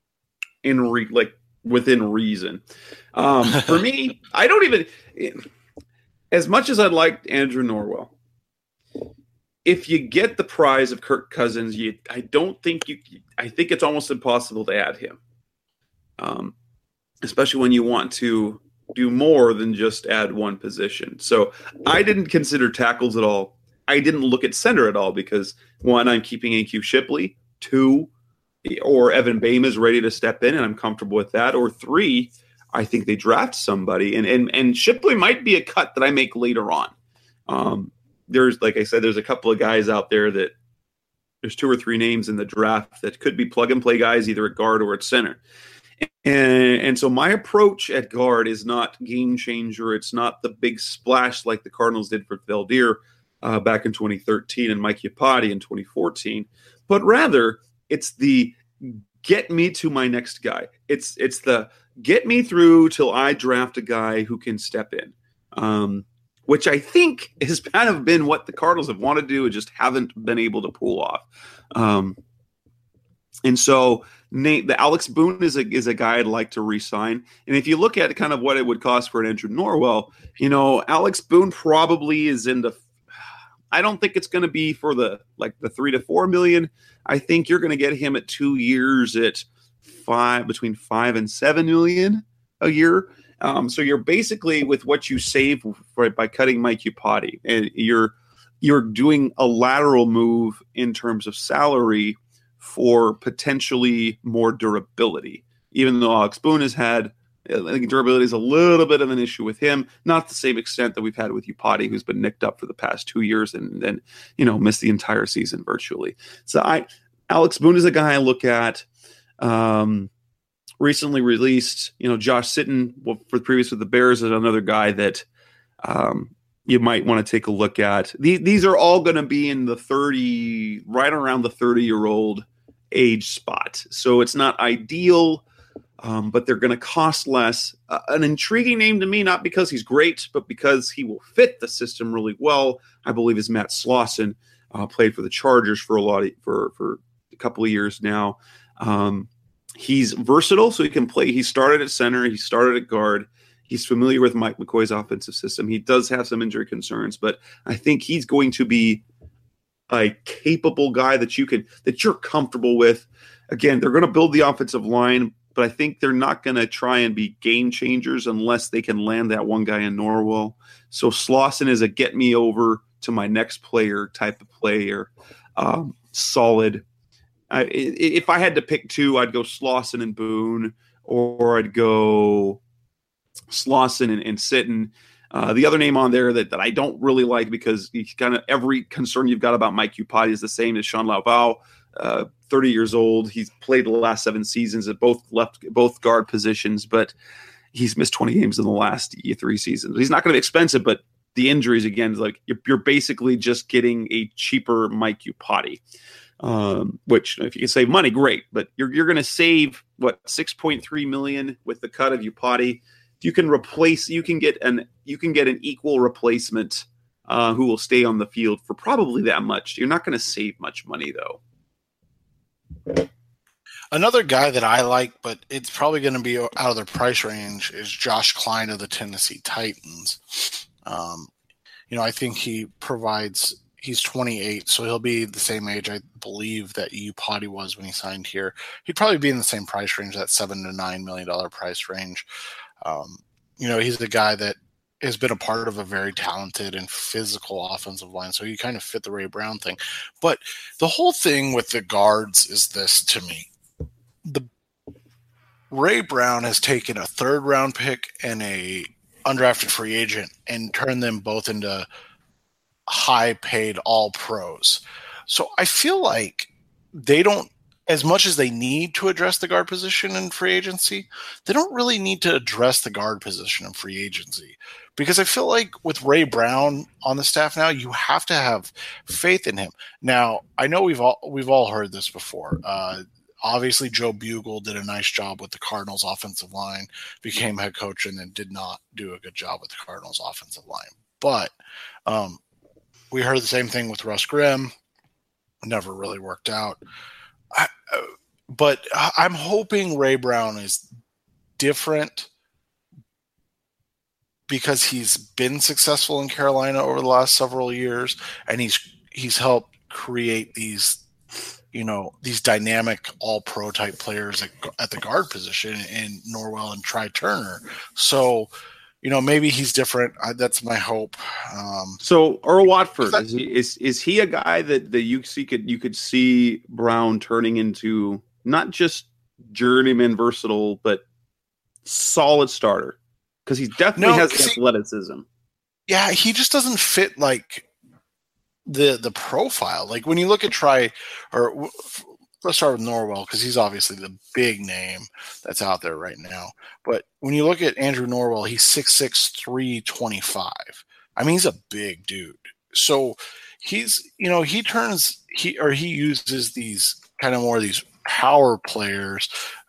[SPEAKER 2] within reason. For me, I don't even, as much as I'd like Andrew Norwell, if you get the prize of Kirk Cousins, I think it's almost impossible to add him. Especially when you want to do more than just add one position. So I didn't consider tackles at all. I didn't look at center at all because, 1, I'm keeping AQ Shipley. 2, or Evan Boehm is ready to step in and I'm comfortable with that. Or 3, I think they draft somebody. And Shipley might be a cut that I make later on. There's, like I said, there's a couple of guys out there that there's 2 or 3 names in the draft that could be plug and play guys either at guard or at center. And so my approach at guard is not game changer. It's not the big splash like the Cardinals did for Veldheer back in 2013 and Mike Iupati in 2014, but rather it's the get me to my next guy. It's the get me through till I draft a guy who can step in, which I think has kind of been what the Cardinals have wanted to do and just haven't been able to pull off. And so the Alex Boone is a guy I'd like to re-sign. And if you look at kind of what it would cost for an Andrew Norwell, Alex Boone probably is in the, I don't think it's going to be for the 3 to 4 million. I think you're going to get him at 2 years at between 5 and 7 million a year. So you're basically with what you save by cutting Mike Iupati, and you're doing a lateral move in terms of salary for potentially more durability. Even though Alex Boone has had, I think durability is a little bit of an issue with him, not to the same extent that we've had with Iupati, who's been nicked up for the past 2 years and then missed the entire season virtually. So Alex Boone is a guy I look at. Recently released, Josh Sitton for previous with the Bears is another guy that you might want to take a look at. These are all going to be in the 30, right around the 30-year-old age spot. So it's not ideal, but they're going to cost less. An intriguing name to me, not because he's great, but because he will fit the system really well, I believe, is Matt Slauson. Played for the Chargers for a couple of years now. He's versatile, so he can play. He started at center. He started at guard. He's familiar with Mike McCoy's offensive system. He does have some injury concerns, but I think he's going to be a capable guy that you're comfortable with. Again, they're going to build the offensive line, but I think they're not going to try and be game changers unless they can land that one guy in Norwell. So Slauson is a get me over to my next player type of player. Solid. If I had to pick two, I'd go Slauson and Boone, or I'd go Slauson and Sitton. The other name on there that I don't really like because he's kind of every concern you've got about Mike Iupati is the same as Sean Lauvau, 30 years old. He's played the last 7 seasons at both guard positions, but he's missed 20 games in the last 3 seasons. He's not going to be expensive, but the injuries again is like you're basically just getting a cheaper Mike Iupati. Which if you can save money, great, but you're going to save $6.3 million with the cut of Iupati. You can get an equal replacement who will stay on the field for probably that much. You're not going to save much money though.
[SPEAKER 3] Another guy that I like, but it's probably going to be out of their price range, is Josh Klein of the Tennessee Titans. I think he's 28, so he'll be the same age, I believe, that Iupati was when he signed here. He'd probably be in the same price range, that $7 to $9 million price range. He's the guy that has been a part of a very talented and physical offensive line, so he kind of fit the Ray Brown thing. But the whole thing with the guards is this to me. The Ray Brown has taken a 3rd round pick and a undrafted free agent and turned them both into high-paid all-pros. So I feel like they don't, as much as they need to address the guard position in free agency, they don't really need to address the guard position in free agency. Because I feel like with Ray Brown on the staff now, you have to have faith in him. Now, I know we've all heard this before. Obviously, Joe Bugle did a nice job with the Cardinals' offensive line, became head coach, and then did not do a good job with the Cardinals' offensive line. But we heard the same thing with Russ Grimm. Never really worked out. But I'm hoping Ray Brown is different because he's been successful in Carolina over the last several years, and he's helped create these dynamic all-pro type players at the guard position in Norwell and Try Turner. So, maybe he's different. That's my hope.
[SPEAKER 2] So Earl Watford, is he a guy that you could see Brown turning into not just journeyman versatile, but solid starter? Because he definitely has athleticism.
[SPEAKER 3] Yeah, he just doesn't fit like the profile. Like when you look at let's start with Norwell because he's obviously the big name that's out there right now. But when you look at Andrew Norwell, he's 6'6", 325. I mean, he's a big dude. So he uses these kind of more of these power players.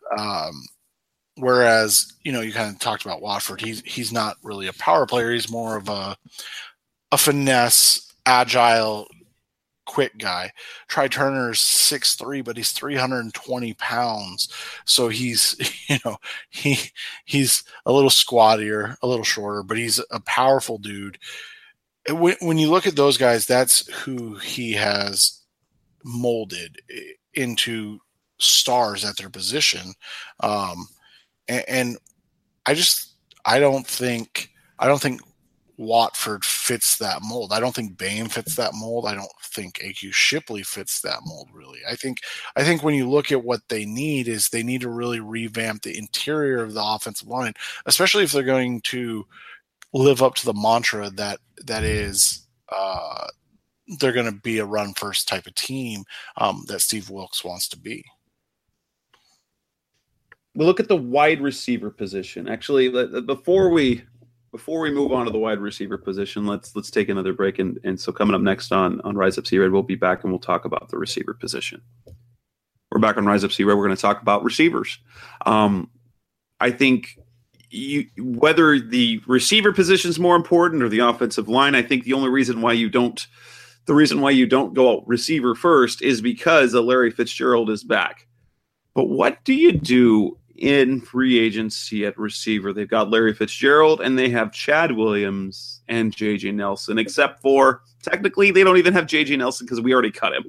[SPEAKER 3] Whereas, you kind of talked about Watford. He's not really a power player. He's more of a finesse, agile, quick guy. Try Turner's 6'3", but he's 320 pounds. So he's a little squattier, a little shorter, but he's a powerful dude. When you look at those guys, that's who he has molded into stars at their position. And I don't think Watford fits that mold. I don't think Bain fits that mold. I don't think AQ Shipley fits that mold, really. I think when you look at what they need is they need to really revamp the interior of the offensive line, especially if they're going to live up to the mantra that is they're going to be a run first type of team that Steve Wilks wants to be.
[SPEAKER 2] We'll look at the wide receiver position. Actually, before we move on to the wide receiver position, let's take another break. And so coming up next on Rise Up Sea-Red, we'll be back and we'll talk about the receiver position. We're back on Rise Up Sea-Red. We're going to talk about receivers. I think whether the receiver position is more important or the offensive line, I think the reason why you don't go out receiver first is because Larry Fitzgerald is back. But what do you do in free agency at receiver? They've got Larry Fitzgerald and they have Chad Williams and JJ Nelson, except for technically they don't even have JJ Nelson because we already cut him.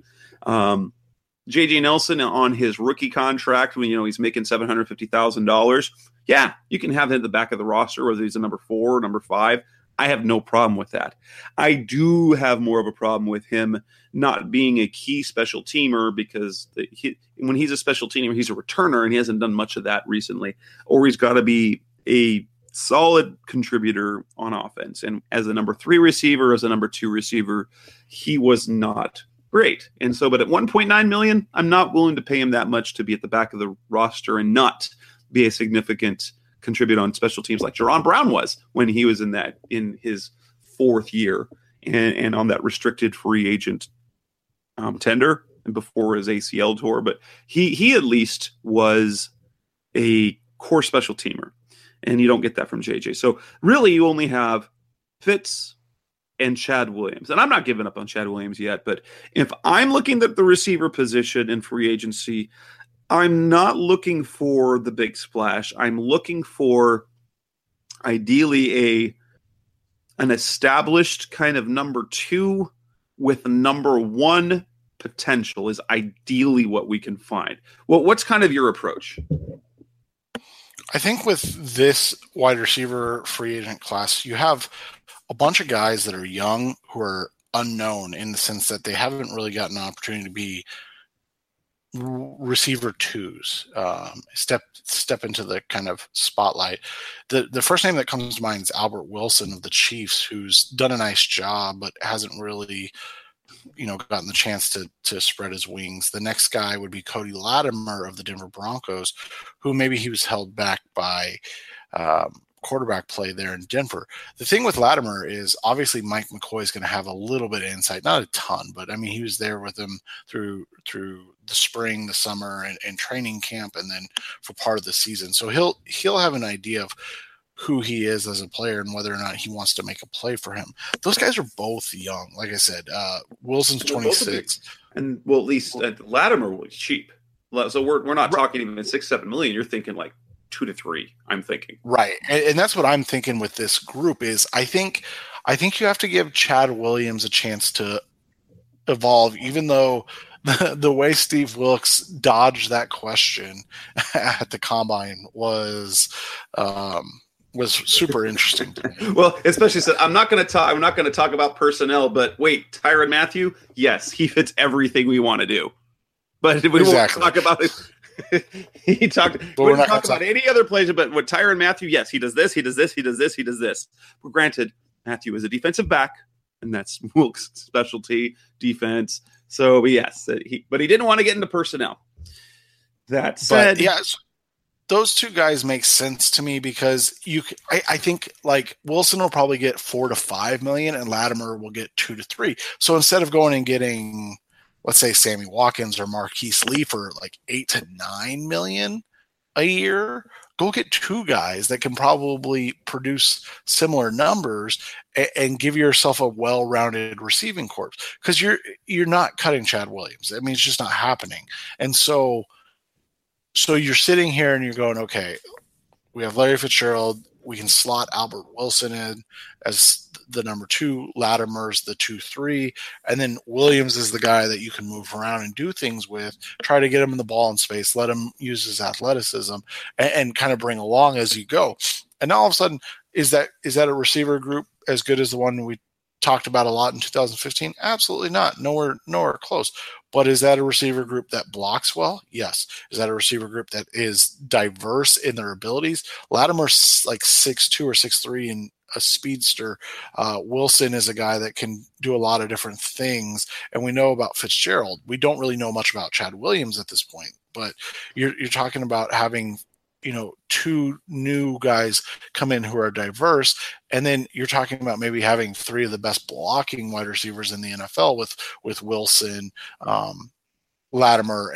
[SPEAKER 2] JJ Nelson on his rookie contract, when he's making $750,000. Yeah, you can have him at the back of the roster, whether he's a number 4 or number 5. I have no problem with that. I do have more of a problem with him not being a key special teamer because when he's a special teamer, he's a returner, and he hasn't done much of that recently. Or he's got to be a solid contributor on offense. And as a number 3 receiver, as a number 2 receiver, he was not great. And so, but at $1.9 million, I'm not willing to pay him that much to be at the back of the roster and not be a significant contribute on special teams like Jaron Brown was when he was in his 4th year and on that restricted free agent tender and before his ACL tour. But he at least was a core special teamer, and you don't get that from JJ. So really you only have Fitz and Chad Williams. And I'm not giving up on Chad Williams yet, but if I'm looking at the receiver position in free agency, I'm not looking for the big splash. I'm looking for ideally an established kind of number 2 with number 1 potential is ideally what we can find. Well, what's kind of your approach?
[SPEAKER 3] I think with this wide receiver free agent class, you have a bunch of guys that are young who are unknown in the sense that they haven't really gotten an opportunity to be receiver 2s, step into the kind of spotlight. The first name that comes to mind is Albert Wilson of the Chiefs, who's done a nice job but hasn't really gotten the chance to spread his wings. The next guy would be Cody Latimer of the Denver Broncos, who maybe he was held back by quarterback play there in Denver. The thing with Latimer is obviously Mike McCoy is going to have a little bit of insight, not a ton, but I mean, he was there with him through the spring, the summer, and training camp, and then for part of the season. So he'll have an idea of who he is as a player and whether or not he wants to make a play for him. Those guys are both young. Like I said, Wilson's 26.
[SPEAKER 2] And well, at least Latimer was cheap. So we're not talking even 6-7 million. You're thinking like 2 to 3, I'm thinking.
[SPEAKER 3] Right. And that's what I'm thinking with this group is I think you have to give Chad Williams a chance to evolve, even though the way Steve Wilks dodged that question at the combine was super interesting to me.
[SPEAKER 2] Well, especially said, I'm not going to talk about personnel, but wait, Tyrann Mathieu, yes, he fits everything we want to do. But we won't talk about it. We won't talk about any other players, but with Tyrann Mathieu, yes, he does this, he does this, he does this, he does this. But granted, Mathieu is a defensive back, and that's Wilkes' specialty, defense. So, yes, but he didn't want to get into personnel. That said,
[SPEAKER 3] yes, those two guys make sense to me because I think like Wilson will probably get $4 to $5 million, and Latimer will get 2 to 3. So instead of going and getting, let's say, Sammy Watkins or Marquise Lee for like $8 to $9 million a year, go get 2 guys that can probably produce similar numbers and give yourself a well-rounded receiving corps, because you're not cutting Chad Williams. I mean, it's just not happening. And so you're sitting here and you're going, okay, we have Larry Fitzgerald. We can slot Albert Wilson in as the number 2, Latimer's the 2-3, and then Williams is the guy that you can move around and do things with, try to get him in the ball in space, let him use his athleticism, and kind of bring along as you go. And now all of a sudden, is that a receiver group as good as the one we talked about a lot in 2015? Absolutely not. Nowhere close. But is that a receiver group that blocks well? Yes. Is that a receiver group that is diverse in their abilities? Latimer's like 6'2" or 6'3" and a speedster. Wilson is a guy that can do a lot of different things. And we know about Fitzgerald. We don't really know much about Chad Williams at this point. But you're talking about having 2 new guys come in who are diverse, and then you're talking about maybe having 3 of the best blocking wide receivers in the NFL with Wilson, Latimer,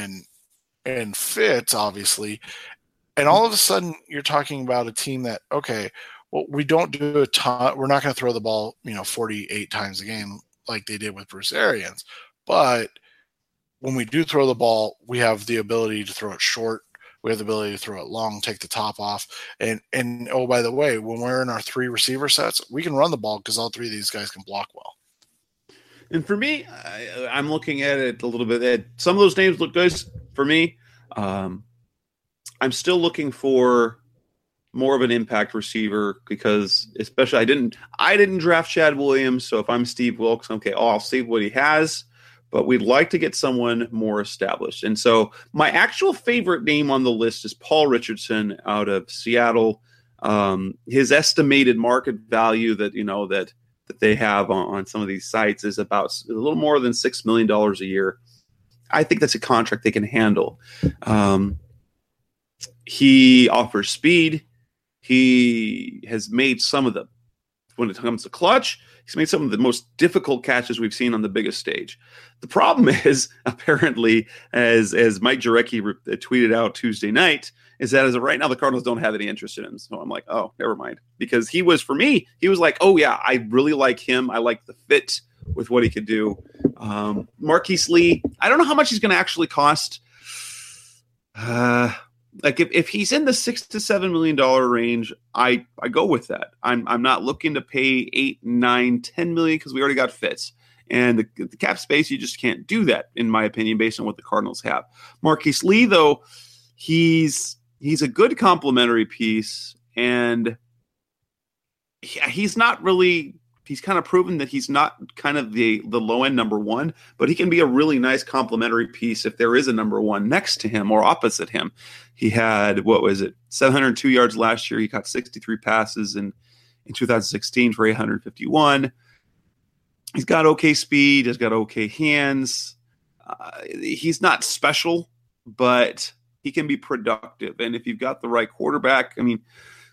[SPEAKER 3] and Fitz, obviously. And all of a sudden, you're talking about a team that, okay, well, we don't do a ton. We're not going to throw the ball, 48 times a game like they did with Bruce Arians, but when we do throw the ball, we have the ability to throw it short. We have the ability to throw it long, take the top off. And oh, by the way, when we're in our 3 receiver sets, we can run the ball because all 3 of these guys can block well.
[SPEAKER 2] And for me, I'm looking at it a little bit. Some of those names look good for me. I'm still looking for more of an impact receiver because, especially, I didn't draft Chad Williams. So if I'm Steve Wilks, okay, I'll see what he has. But we'd like to get someone more established. And so my actual favorite name on the list is Paul Richardson out of Seattle. His estimated market value that they have on some of these sites is about a little more than $6 million a year. I think that's a contract they can handle. He offers speed. He has made when it comes to clutch, he's made some of the most difficult catches we've seen on the biggest stage. The problem is, apparently, as Mike Jurecki tweeted out Tuesday night, is that as of right now, the Cardinals don't have any interest in him. So I'm like, oh, never mind. Because he was like, oh, yeah, I really like him. I like the fit with what he could do. Marquise Lee, I don't know how much he's going to actually cost. Like if he's in the $6 to $7 million range, I go with that. I'm not looking to pay 8, 9, 10 million because we already got Fitz. And the cap space, you just can't do that, in my opinion, based on what the Cardinals have. Marquise Lee, though, he's a good complementary piece, and he's not really. He's kind of proven that he's not kind of the low end number one, but he can be a really nice complementary piece if there is a number one next to him or opposite him. He had 702 yards last year. He caught 63 passes in 2016 for 851. He's got okay speed. He's got okay hands. He's not special, but he can be productive. And if you've got the right quarterback, I mean,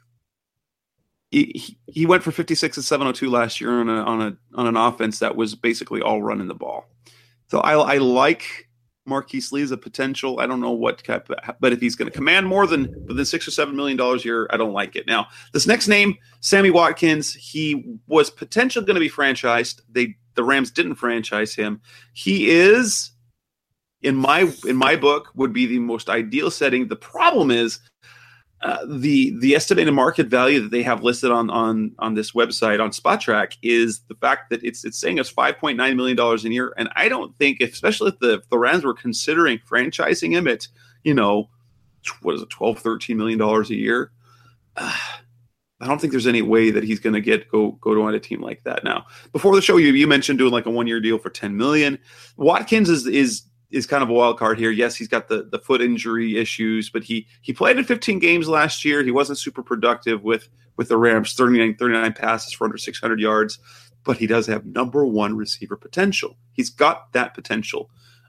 [SPEAKER 2] he went for 56 and 702 last year on an offense that was basically all running the ball. So I like Marquise Lee as a potential. I don't know what cap, but if he's going to command more than $6 or $7 million a year, I don't like it. Now, this next name, Sammy Watkins, he was potentially going to be franchised. The Rams didn't franchise him. He is, in my book, would be the most ideal setting. The problem is, the estimated market value that they have listed on this website on SpotTrack is the fact that it's saying it's $5.9 million a year, and I don't think, especially if the Rams were considering franchising him at what is it, $12-13 million a year, I don't think there's any way that he's going to go to on a team like that. Now, before the show, you mentioned doing like a 1-year deal for $10 million. Watkins is kind of a wild card here. Yes, he's got the foot injury issues, but he played in 15 games last year. He wasn't super productive with the Rams, 39 passes for under 600 yards, but he does have number one receiver potential. He's got that potential,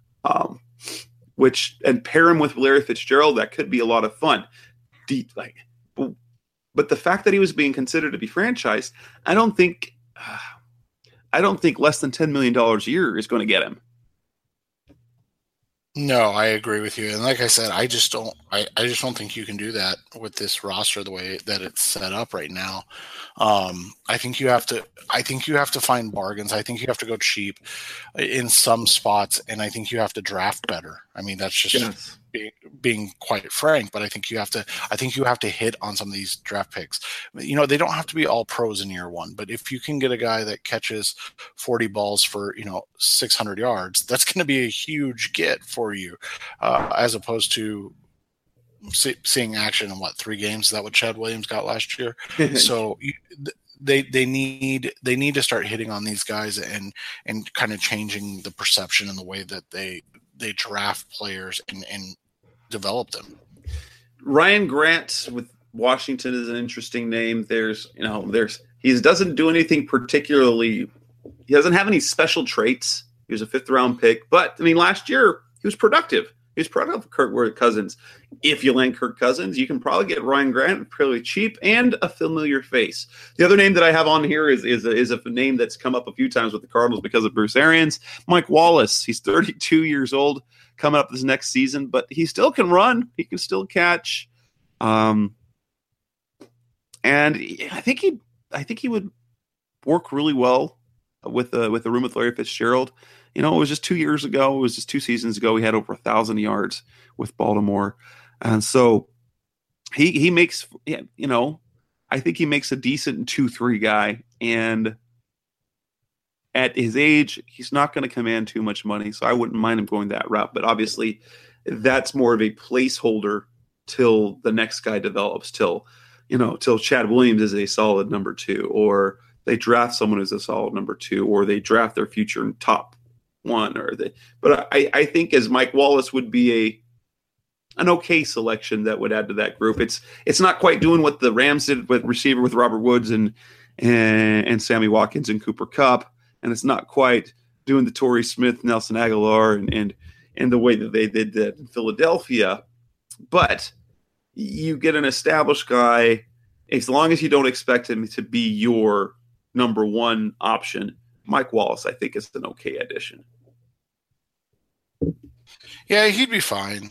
[SPEAKER 2] and pair him with Larry Fitzgerald, that could be a lot of fun. But the fact that he was being considered to be franchised, I don't think less than $10 million a year is going to get him.
[SPEAKER 3] No, I agree with you. And like I said, I just don't think you can do that with this roster the way that it's set up right now. I think you have to find bargains. I think you have to go cheap in some spots, and I think you have to draft better. I mean, that's just being quite frank, but I think you have to hit on some of these draft picks. They don't have to be all pros in year one, but if you can get a guy that catches 40 balls for 600 yards, that's going to be a huge get for you, as opposed to seeing action in 3 games. Is that what Chad Williams got last year? So they need to start hitting on these guys and kind of changing the perception and the way that they draft players and develop them.
[SPEAKER 2] Ryan Grant with Washington is an interesting name. He doesn't do anything particularly. He doesn't have any special traits. He was a 5th round pick, but I mean, last year he was productive. He was productive with Kirk Cousins. If you land Kirk Cousins, you can probably get Ryan Grant fairly cheap and a familiar face. The other name that I have on here is a name that's come up a few times with the Cardinals because of Bruce Arians. Mike Wallace. He's 32 years old, coming up this next season, but he still can run. He can still catch. And I think he would work really well with the room with Larry Fitzgerald. You know, it was just 2 years ago. It was just 2 seasons ago. He had over 1,000 yards with Baltimore, and so he makes, you know, I think he makes a decent 2-3 guy, and at his age, he's not going to command too much money, so I wouldn't mind him going that route. But obviously, that's more of a placeholder till the next guy develops, till Chad Williams is a solid number 2, or they draft someone who's a solid number 2, or they draft their future top 1, But I think as Mike Wallace would be an okay selection that would add to that group. It's not quite doing what the Rams did with receiver with Robert Woods and Sammy Watkins and Cooper Kupp, and it's not quite doing the Torrey Smith, Nelson Aguilar, and the way that they did that in Philadelphia. But you get an established guy, as long as you don't expect him to be your number 1 option. Mike Wallace, I think, is an okay addition.
[SPEAKER 3] Yeah, he'd be fine.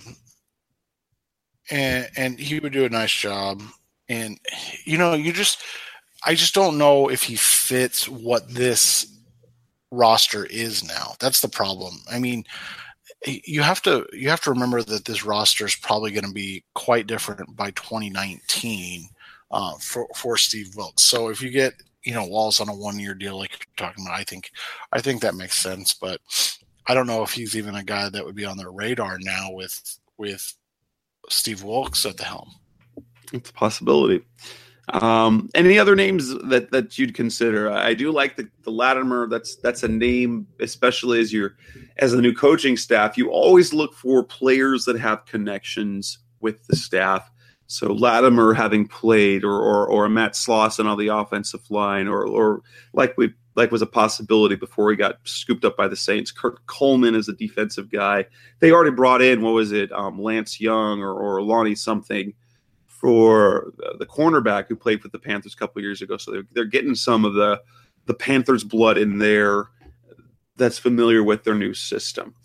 [SPEAKER 3] And he would do a nice job. And, you know, I just don't know if he fits what this roster is now. That's the problem. I mean, you have to remember that this roster is probably going to be quite different by 2019 for Steve Wilks. So if you get, you know, Wallace on a 1-year deal like you're talking about, I think that makes sense. But I don't know if he's even a guy that would be on their radar now with Steve Wilks at the helm.
[SPEAKER 2] It's a possibility. Any other names that you'd consider? I do like the Latimer. That's a name, especially as the new coaching staff. You always look for players that have connections with the staff. So Latimer having played, or a Matt Slauson on the offensive line, or like was a possibility before he got scooped up by the Saints. Kurt Coleman is a defensive guy. They already brought in, Lance Young or Lonnie something for the cornerback who played with the Panthers a couple of years ago. So they're getting some of the Panthers blood in there that's familiar with their new system.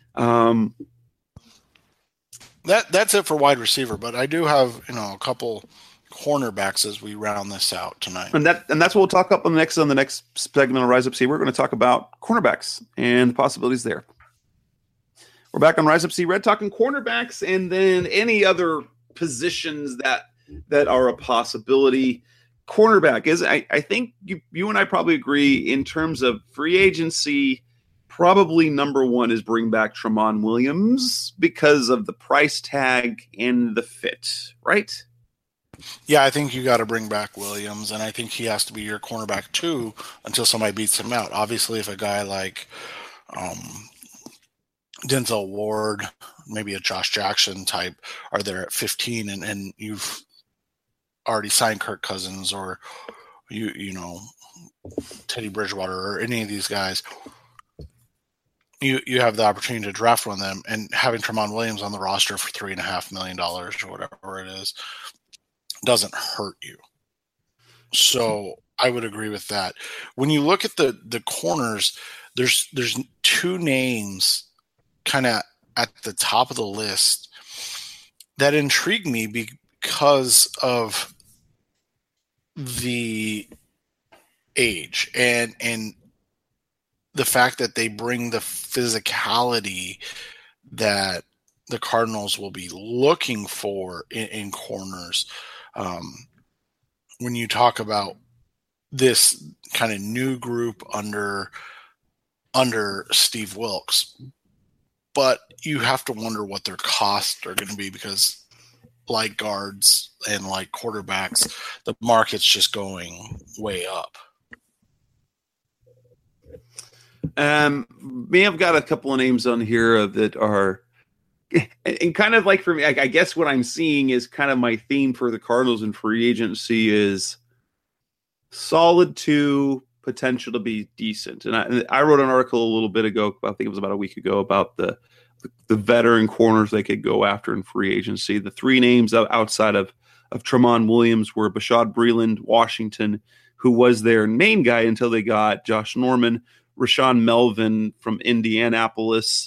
[SPEAKER 3] That's it for wide receiver, but I do have, you know, a couple cornerbacks as we round this out tonight.
[SPEAKER 2] And that's what we'll talk up on the next segment of Rise Up C. We're going to talk about cornerbacks and the possibilities there. We're back on Rise Up C Red talking cornerbacks, and then any other positions that are a possibility. Cornerback is, I think you and I probably agree in terms of free agency. Probably number 1 is bring back Tramon Williams because of the price tag and the fit, right?
[SPEAKER 3] Yeah, I think you got to bring back Williams, and I think he has to be your cornerback 2 until somebody beats him out. Obviously, if a guy like Denzel Ward, maybe a Josh Jackson type, are there at 15, and you've already signed Kirk Cousins, or you know, Teddy Bridgewater, or any of these guys, you have the opportunity to draft one of them, and having Tramon Williams on the roster for $3.5 million or whatever it is doesn't hurt you. So I would agree with that. When you look at the corners, there's 2 names kind of at the top of the list that intrigue me because of the age and the fact that they bring the physicality that the Cardinals will be looking for in corners. When you talk about this kind of new group under Steve Wilks, but you have to wonder what their costs are going to be, because like guards and like quarterbacks, the market's just going way up.
[SPEAKER 2] Me, I've got a couple of names on here that are, and kind of like for me, I guess what I'm seeing is kind of my theme for the Cardinals in free agency is solid to potential to be decent. And I wrote an article a little bit ago, I think it was about a week ago, about the veteran corners they could go after in free agency. The 3 names outside of Tramon Williams were Bashaud Breeland, Washington, who was their main guy until they got Josh Norman, Rashawn Melvin from Indianapolis,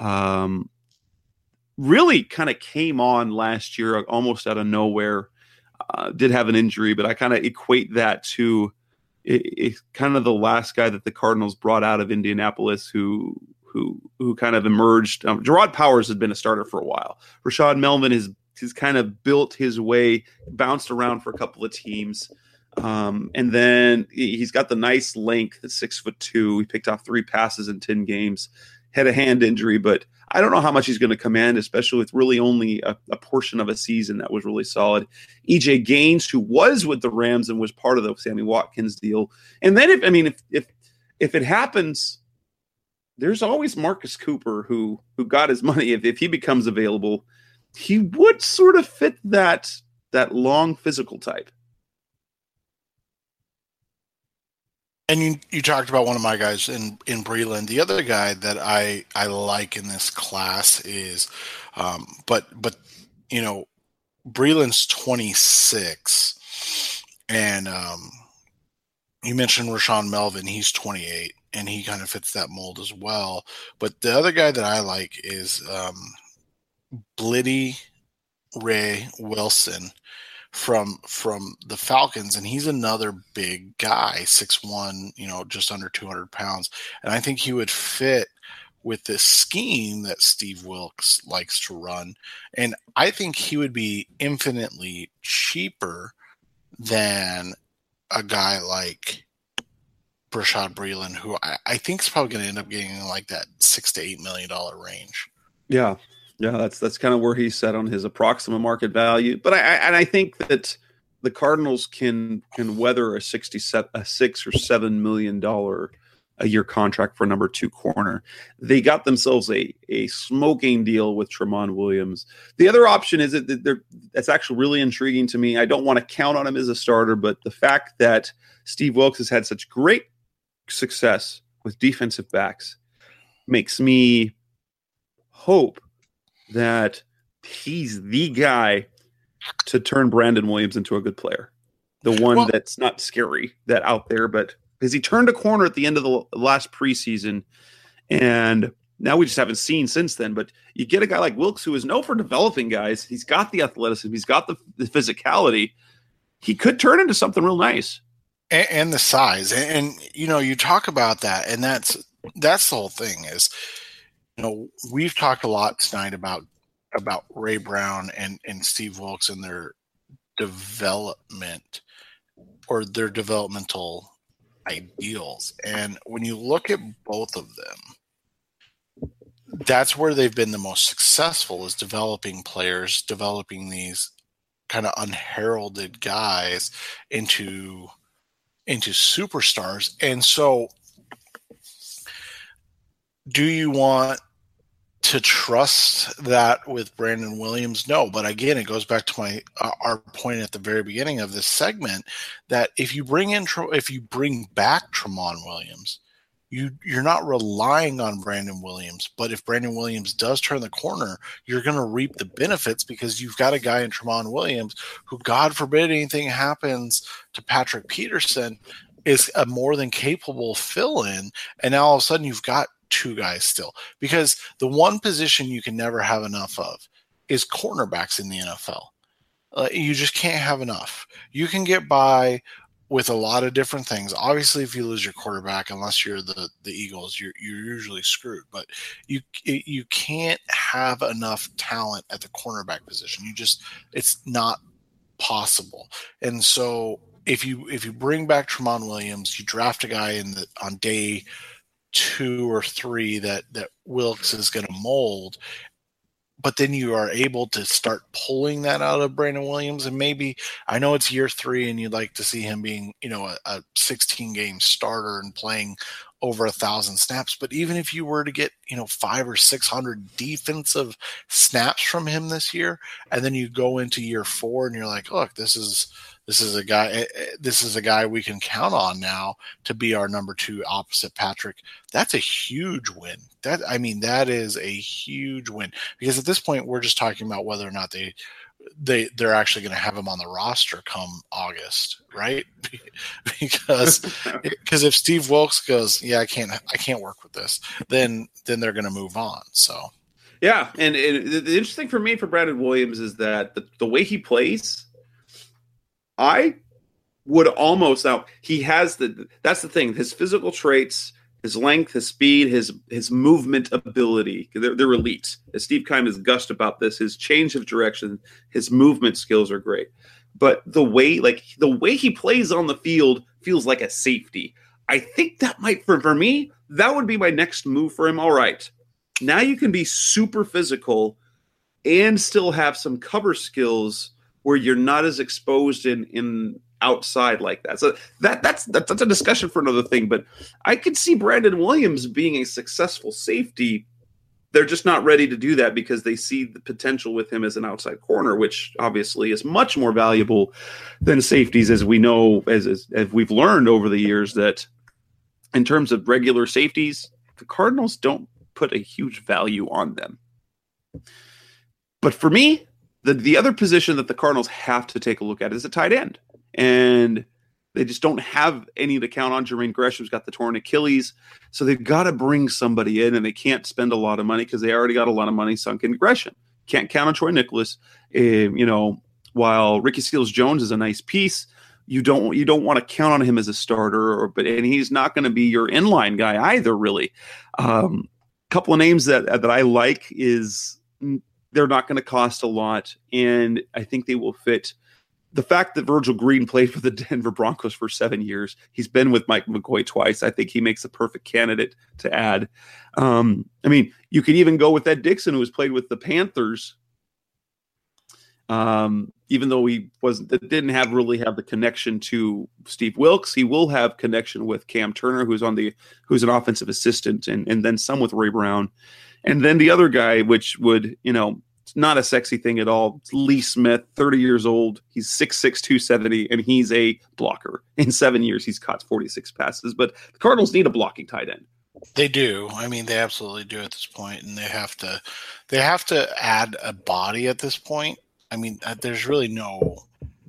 [SPEAKER 2] really kind of came on last year almost out of nowhere. Did have an injury, but I kind of equate that to kind of the last guy that the Cardinals brought out of Indianapolis who kind of emerged. Gerard Powers had been a starter for a while. Rashad Melvin has kind of built his way, bounced around for a couple of teams. And then he's got the nice length at 6'2". He picked off 3 passes in 10 games, had a hand injury, but I don't know how much he's going to command, especially with really only a portion of a season that was really solid. EJ Gaines, who was with the Rams and was part of the Sammy Watkins deal. And then if it happens, there's always Marcus Cooper who got his money. If he becomes available, he would sort of fit that long physical type.
[SPEAKER 3] And you talked about one of my guys in Breeland. The other guy that I like in this class is, but Breeland's 26, and you mentioned Rashawn Melvin. He's 28, and he kind of fits that mold as well. But the other guy that I like is Blitty Ray Wilson from the Falcons, and he's another big guy, 6'1", just under 200 pounds. And I think he would fit with this scheme that Steve Wilks likes to run. And I think he would be infinitely cheaper than a guy like Bashaud Breeland, who I think is probably going to end up getting in like that $6 to $8 million range.
[SPEAKER 2] Yeah. Yeah, that's kind of where he's set on his approximate market value. But I think that the Cardinals can weather a $6 or $7 million a year contract for a number 2 corner. They got themselves a smoking deal with Tramon Williams. The other option is that's actually really intriguing to me. I don't want to count on him as a starter, but the fact that Steve Wilks has had such great success with defensive backs makes me hope that he's the guy to turn Brandon Williams into a good player. The one that's not scary that out there, but because he turned a corner at the end of the last preseason, and now we just haven't seen since then. But you get a guy like Wilks who is known for developing guys. He's got the athleticism. He's got the physicality. He could turn into something real nice.
[SPEAKER 3] And the size. And you talk about that, and that's the whole thing is, we've talked a lot tonight about Ray Brown and Steve Wilks and their development or their developmental ideals. And when you look at both of them, that's where they've been the most successful, is developing players, developing these kind of unheralded guys into superstars. And so do you want to trust that with Brandon Williams? No, but again, it goes back to our point at the very beginning of this segment that if you bring back Tramon Williams, you're not relying on Brandon Williams. But if Brandon Williams does turn the corner, you're going to reap the benefits because you've got a guy in Tramon Williams who, God forbid anything happens to Patrick Peterson, is a more than capable fill-in. And now all of a sudden you've got 2 guys still, because the one position you can never have enough of is cornerbacks in the NFL. You just can't have enough. You can get by with a lot of different things. Obviously, if you lose your quarterback, unless you're the Eagles, you're usually screwed. But you can't have enough talent at the cornerback position. It's not possible. And so if you bring back Tramon Williams, you draft a guy on day 2 or 3 that Wilks is going to mold, but then you are able to start pulling that out of Brandon Williams. And maybe, I know it's year 3 and you'd like to see him being, a 16-game starter and playing over 1,000 snaps. But even if you were to get, 500 or 600 defensive snaps from him this year, and then you go into year 4 and you're like, look, this is a guy we can count on now to be our number 2 opposite Patrick. That's a huge win. That is a huge win, because at this point we're just talking about whether or not they're actually going to have him on the roster come August, right? because if Steve Wilks goes, yeah, I can't work with this, then they're going to move on. So
[SPEAKER 2] yeah, and the interesting for me for Brandon Williams is that the way he plays, I would almost now he has that's the thing. His physical traits, his length, his speed, his movement ability, they're elite. As Steve Keim has gushed about this, his change of direction, his movement skills are great. But the way he plays on the field feels like a safety. I think that might for me, that would be my next move for him. All right. Now you can be super physical and still have some cover skills where you're not as exposed in outside like that. So that's a discussion for another thing. But I could see Brandon Williams being a successful safety. They're just not ready to do that because they see the potential with him as an outside corner, which obviously is much more valuable than safeties, as we know, as we've learned over the years, that in terms of regular safeties, the Cardinals don't put a huge value on them. But for me, the other position that the Cardinals have to take a look at is a tight end. And they just don't have any to count on. Jermaine Gresham's got the torn Achilles. So they've got to bring somebody in, and they can't spend a lot of money because they already got a lot of money sunk in Gresham. Can't count on Troy Nicholas. While Ricky Seals-Jones is a nice piece, you don't want to count on him as a starter, and he's not going to be your inline guy either, really. Couple of names that I like is they're not going to cost a lot, and I think they will fit. The fact that Virgil Green played for the Denver Broncos for 7 years, he's been with Mike McCoy twice. I think he makes a perfect candidate to add. You could even go with Ed Dixon, who has played with the Panthers. Even though he didn't really have the connection to Steve Wilks, he will have connection with Cam Turner, who's an offensive assistant, and then some with Ray Brown. And then the other guy, which would, it's not a sexy thing at all. It's Lee Smith, 30 years old. He's 6'6", 270, and he's a blocker. In 7 years, he's caught 46 passes. But the Cardinals need a blocking tight end.
[SPEAKER 3] They do. They absolutely do at this point, and they have to add a body at this point. There's really no.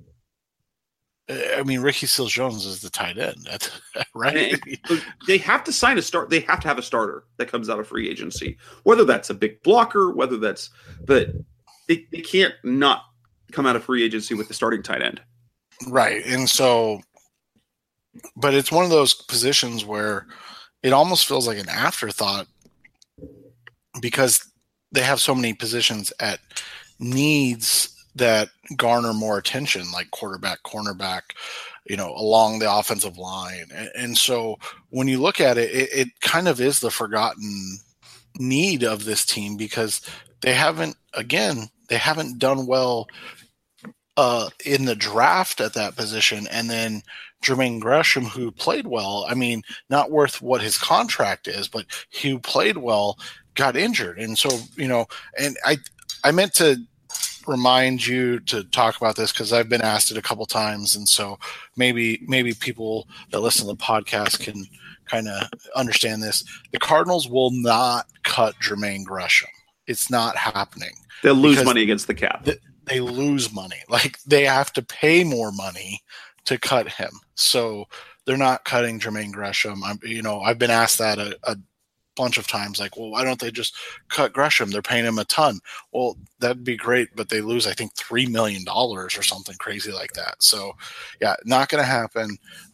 [SPEAKER 3] Ricky Seals-Jones is the tight end, right?
[SPEAKER 2] They have to sign a start. They have to have a starter that comes out of free agency, whether that's a big blocker, but they can't not come out of free agency with the starting tight end,
[SPEAKER 3] right? And so, but it's one of those positions where it almost feels like an afterthought because they have so many positions at needs that garner more attention, like quarterback, cornerback, along the offensive line. And so when you look at it, it kind of is the forgotten need of this team because they haven't done well in the draft at that position. And then Jermaine Gresham, who played well, not worth what his contract is, but who played well, got injured. And so, and I meant to remind you to talk about this because I've been asked it a couple times, and so maybe people that listen to the podcast can kind of understand this. The Cardinals will not cut Jermaine Gresham. It's not happening.
[SPEAKER 2] They'll lose money against the cap.
[SPEAKER 3] They lose money. Like they have to pay more money to cut him. So they're not cutting Jermaine Gresham. I've been asked that a bunch of times, like, well, why don't they just cut Gresham? They're paying him a ton. Well, that'd be great, but they lose, I think, $3 million or something crazy like that. So, yeah, not going to happen.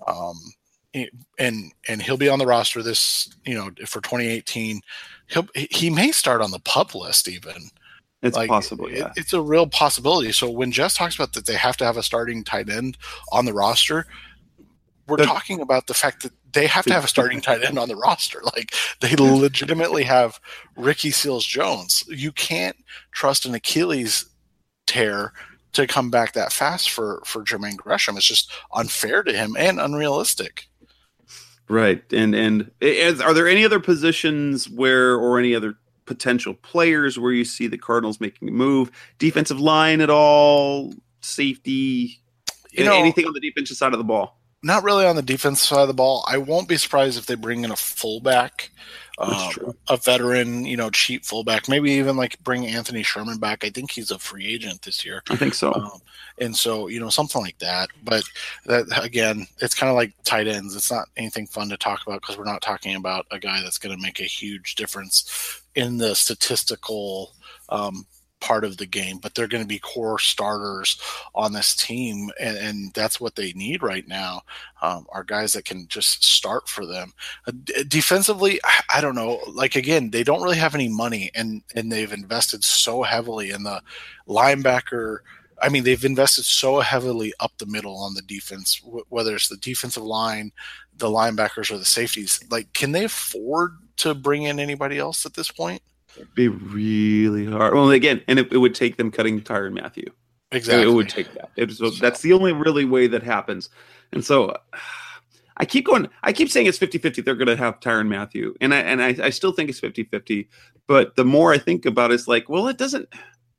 [SPEAKER 3] And he'll be on the roster this, for 2018. He may start on the PUP list even.
[SPEAKER 2] It's possible, yeah.
[SPEAKER 3] It's a real possibility. So when Jess talks about that they have to have a starting tight end on the roster, we're talking about the fact that they have to have a starting tight end on the roster. Like they legitimately have Ricky Seals-Jones. You can't trust an Achilles tear to come back that fast for Jermaine Gresham. It's just unfair to him and unrealistic.
[SPEAKER 2] Right. And are there any other positions or any other potential players where you see the Cardinals making a move? Defensive line at all? Safety? Anything on the defensive side of the ball?
[SPEAKER 3] Not really on the defense side of the ball. I won't be surprised if they bring in a fullback, a veteran, cheap fullback. Maybe even like bring Anthony Sherman back. I think he's a free agent this year.
[SPEAKER 2] I think so.
[SPEAKER 3] And so, something like that. But that again, it's kind of like tight ends. It's not anything fun to talk about because we're not talking about a guy that's going to make a huge difference in the statistical part of the game, but they're going to be core starters on this team, and that's what they need right now, are guys that can just start for them. Defensively, I don't know. Like, again, they don't really have any money, and they've invested so heavily in the linebacker. I mean, they've invested so heavily up the middle on the defense, whether it's the defensive line, the linebackers, or the safeties. Like, can they afford to bring in anybody else at this point?
[SPEAKER 2] It'd be really hard. Well, again, and it would take them cutting Tyrann Mathieu.
[SPEAKER 3] Exactly.
[SPEAKER 2] It would take that. That's the only really way that happens. And so I keep saying it's 50-50. They're going to have Tyrann Mathieu. And I still think it's 50-50. But the more I think about it, it's like, well, it doesn't.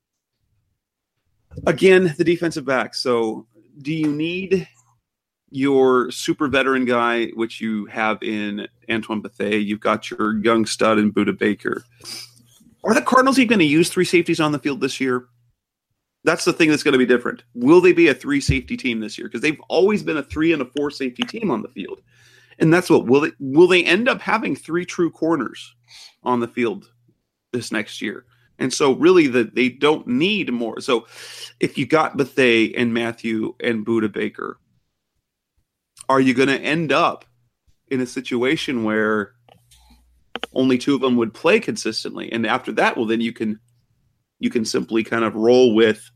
[SPEAKER 2] Again, the defensive back. So do you need your super veteran guy, which you have in Antoine Bethea? You've got your young stud in Budda Baker. Are the Cardinals even going to use 3 safeties on the field this year? That's the thing that's going to be different. Will they be a 3 safety team this year? Because they've always been a 3 and a 4 safety team on the field. And that's what will they end up having 3 true corners on the field this next year? And so really they don't need more. So if you got Bethea and Mathieu and Budda Baker, are you going to end up in a situation where only 2 of them would play consistently? And after that, well, then you can simply kind of roll with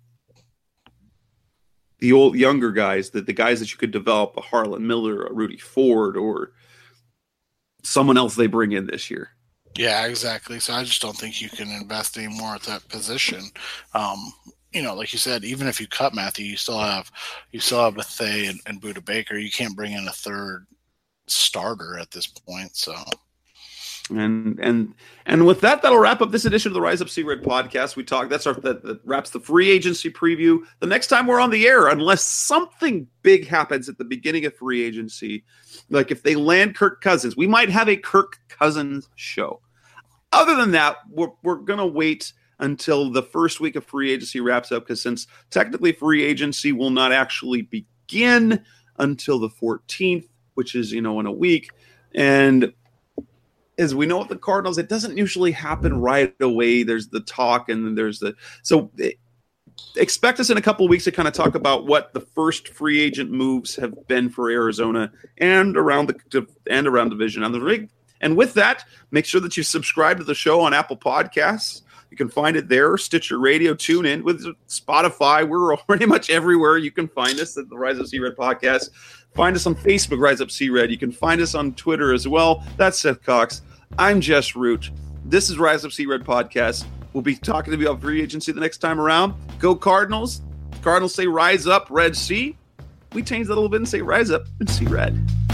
[SPEAKER 2] the old younger guys, the guys that you could develop, a Harlan Miller, a Rudy Ford, or someone else they bring in this year.
[SPEAKER 3] Yeah, exactly. So I just don't think you can invest any more at that position. Like you said, even if you cut Mathieu, you still have Bethea and Budda Baker. You can't bring in a third starter at this point. So,
[SPEAKER 2] and with that'll wrap up this edition of the Rise Up Sea Red podcast. That wraps the free agency preview. The next time we're on the air, unless something big happens at the beginning of free agency, like if they land Kirk Cousins, we might have a Kirk Cousins show. Other than that, we're gonna wait until the first week of free agency wraps up, because since technically free agency will not actually begin until the 14th, which is, in a week. And as we know with the Cardinals, it doesn't usually happen right away. There's the talk, and then expect us in a couple of weeks to kind of talk about what the first free agent moves have been for Arizona and around division. And with that, make sure that you subscribe to the show on Apple Podcasts. You can find it there, Stitcher Radio, TuneIn, with Spotify. We're pretty much everywhere. You can find us at the Rise Up Sea Red podcast. Find us on Facebook, Rise Up Sea Red. You can find us on Twitter as well. That's Seth Cox. I'm Jess Root. This is Rise Up Sea Red podcast. We'll be talking to you about free agency the next time around. Go Cardinals. Cardinals say rise up, Red Sea. We change that a little bit and say rise up and see red.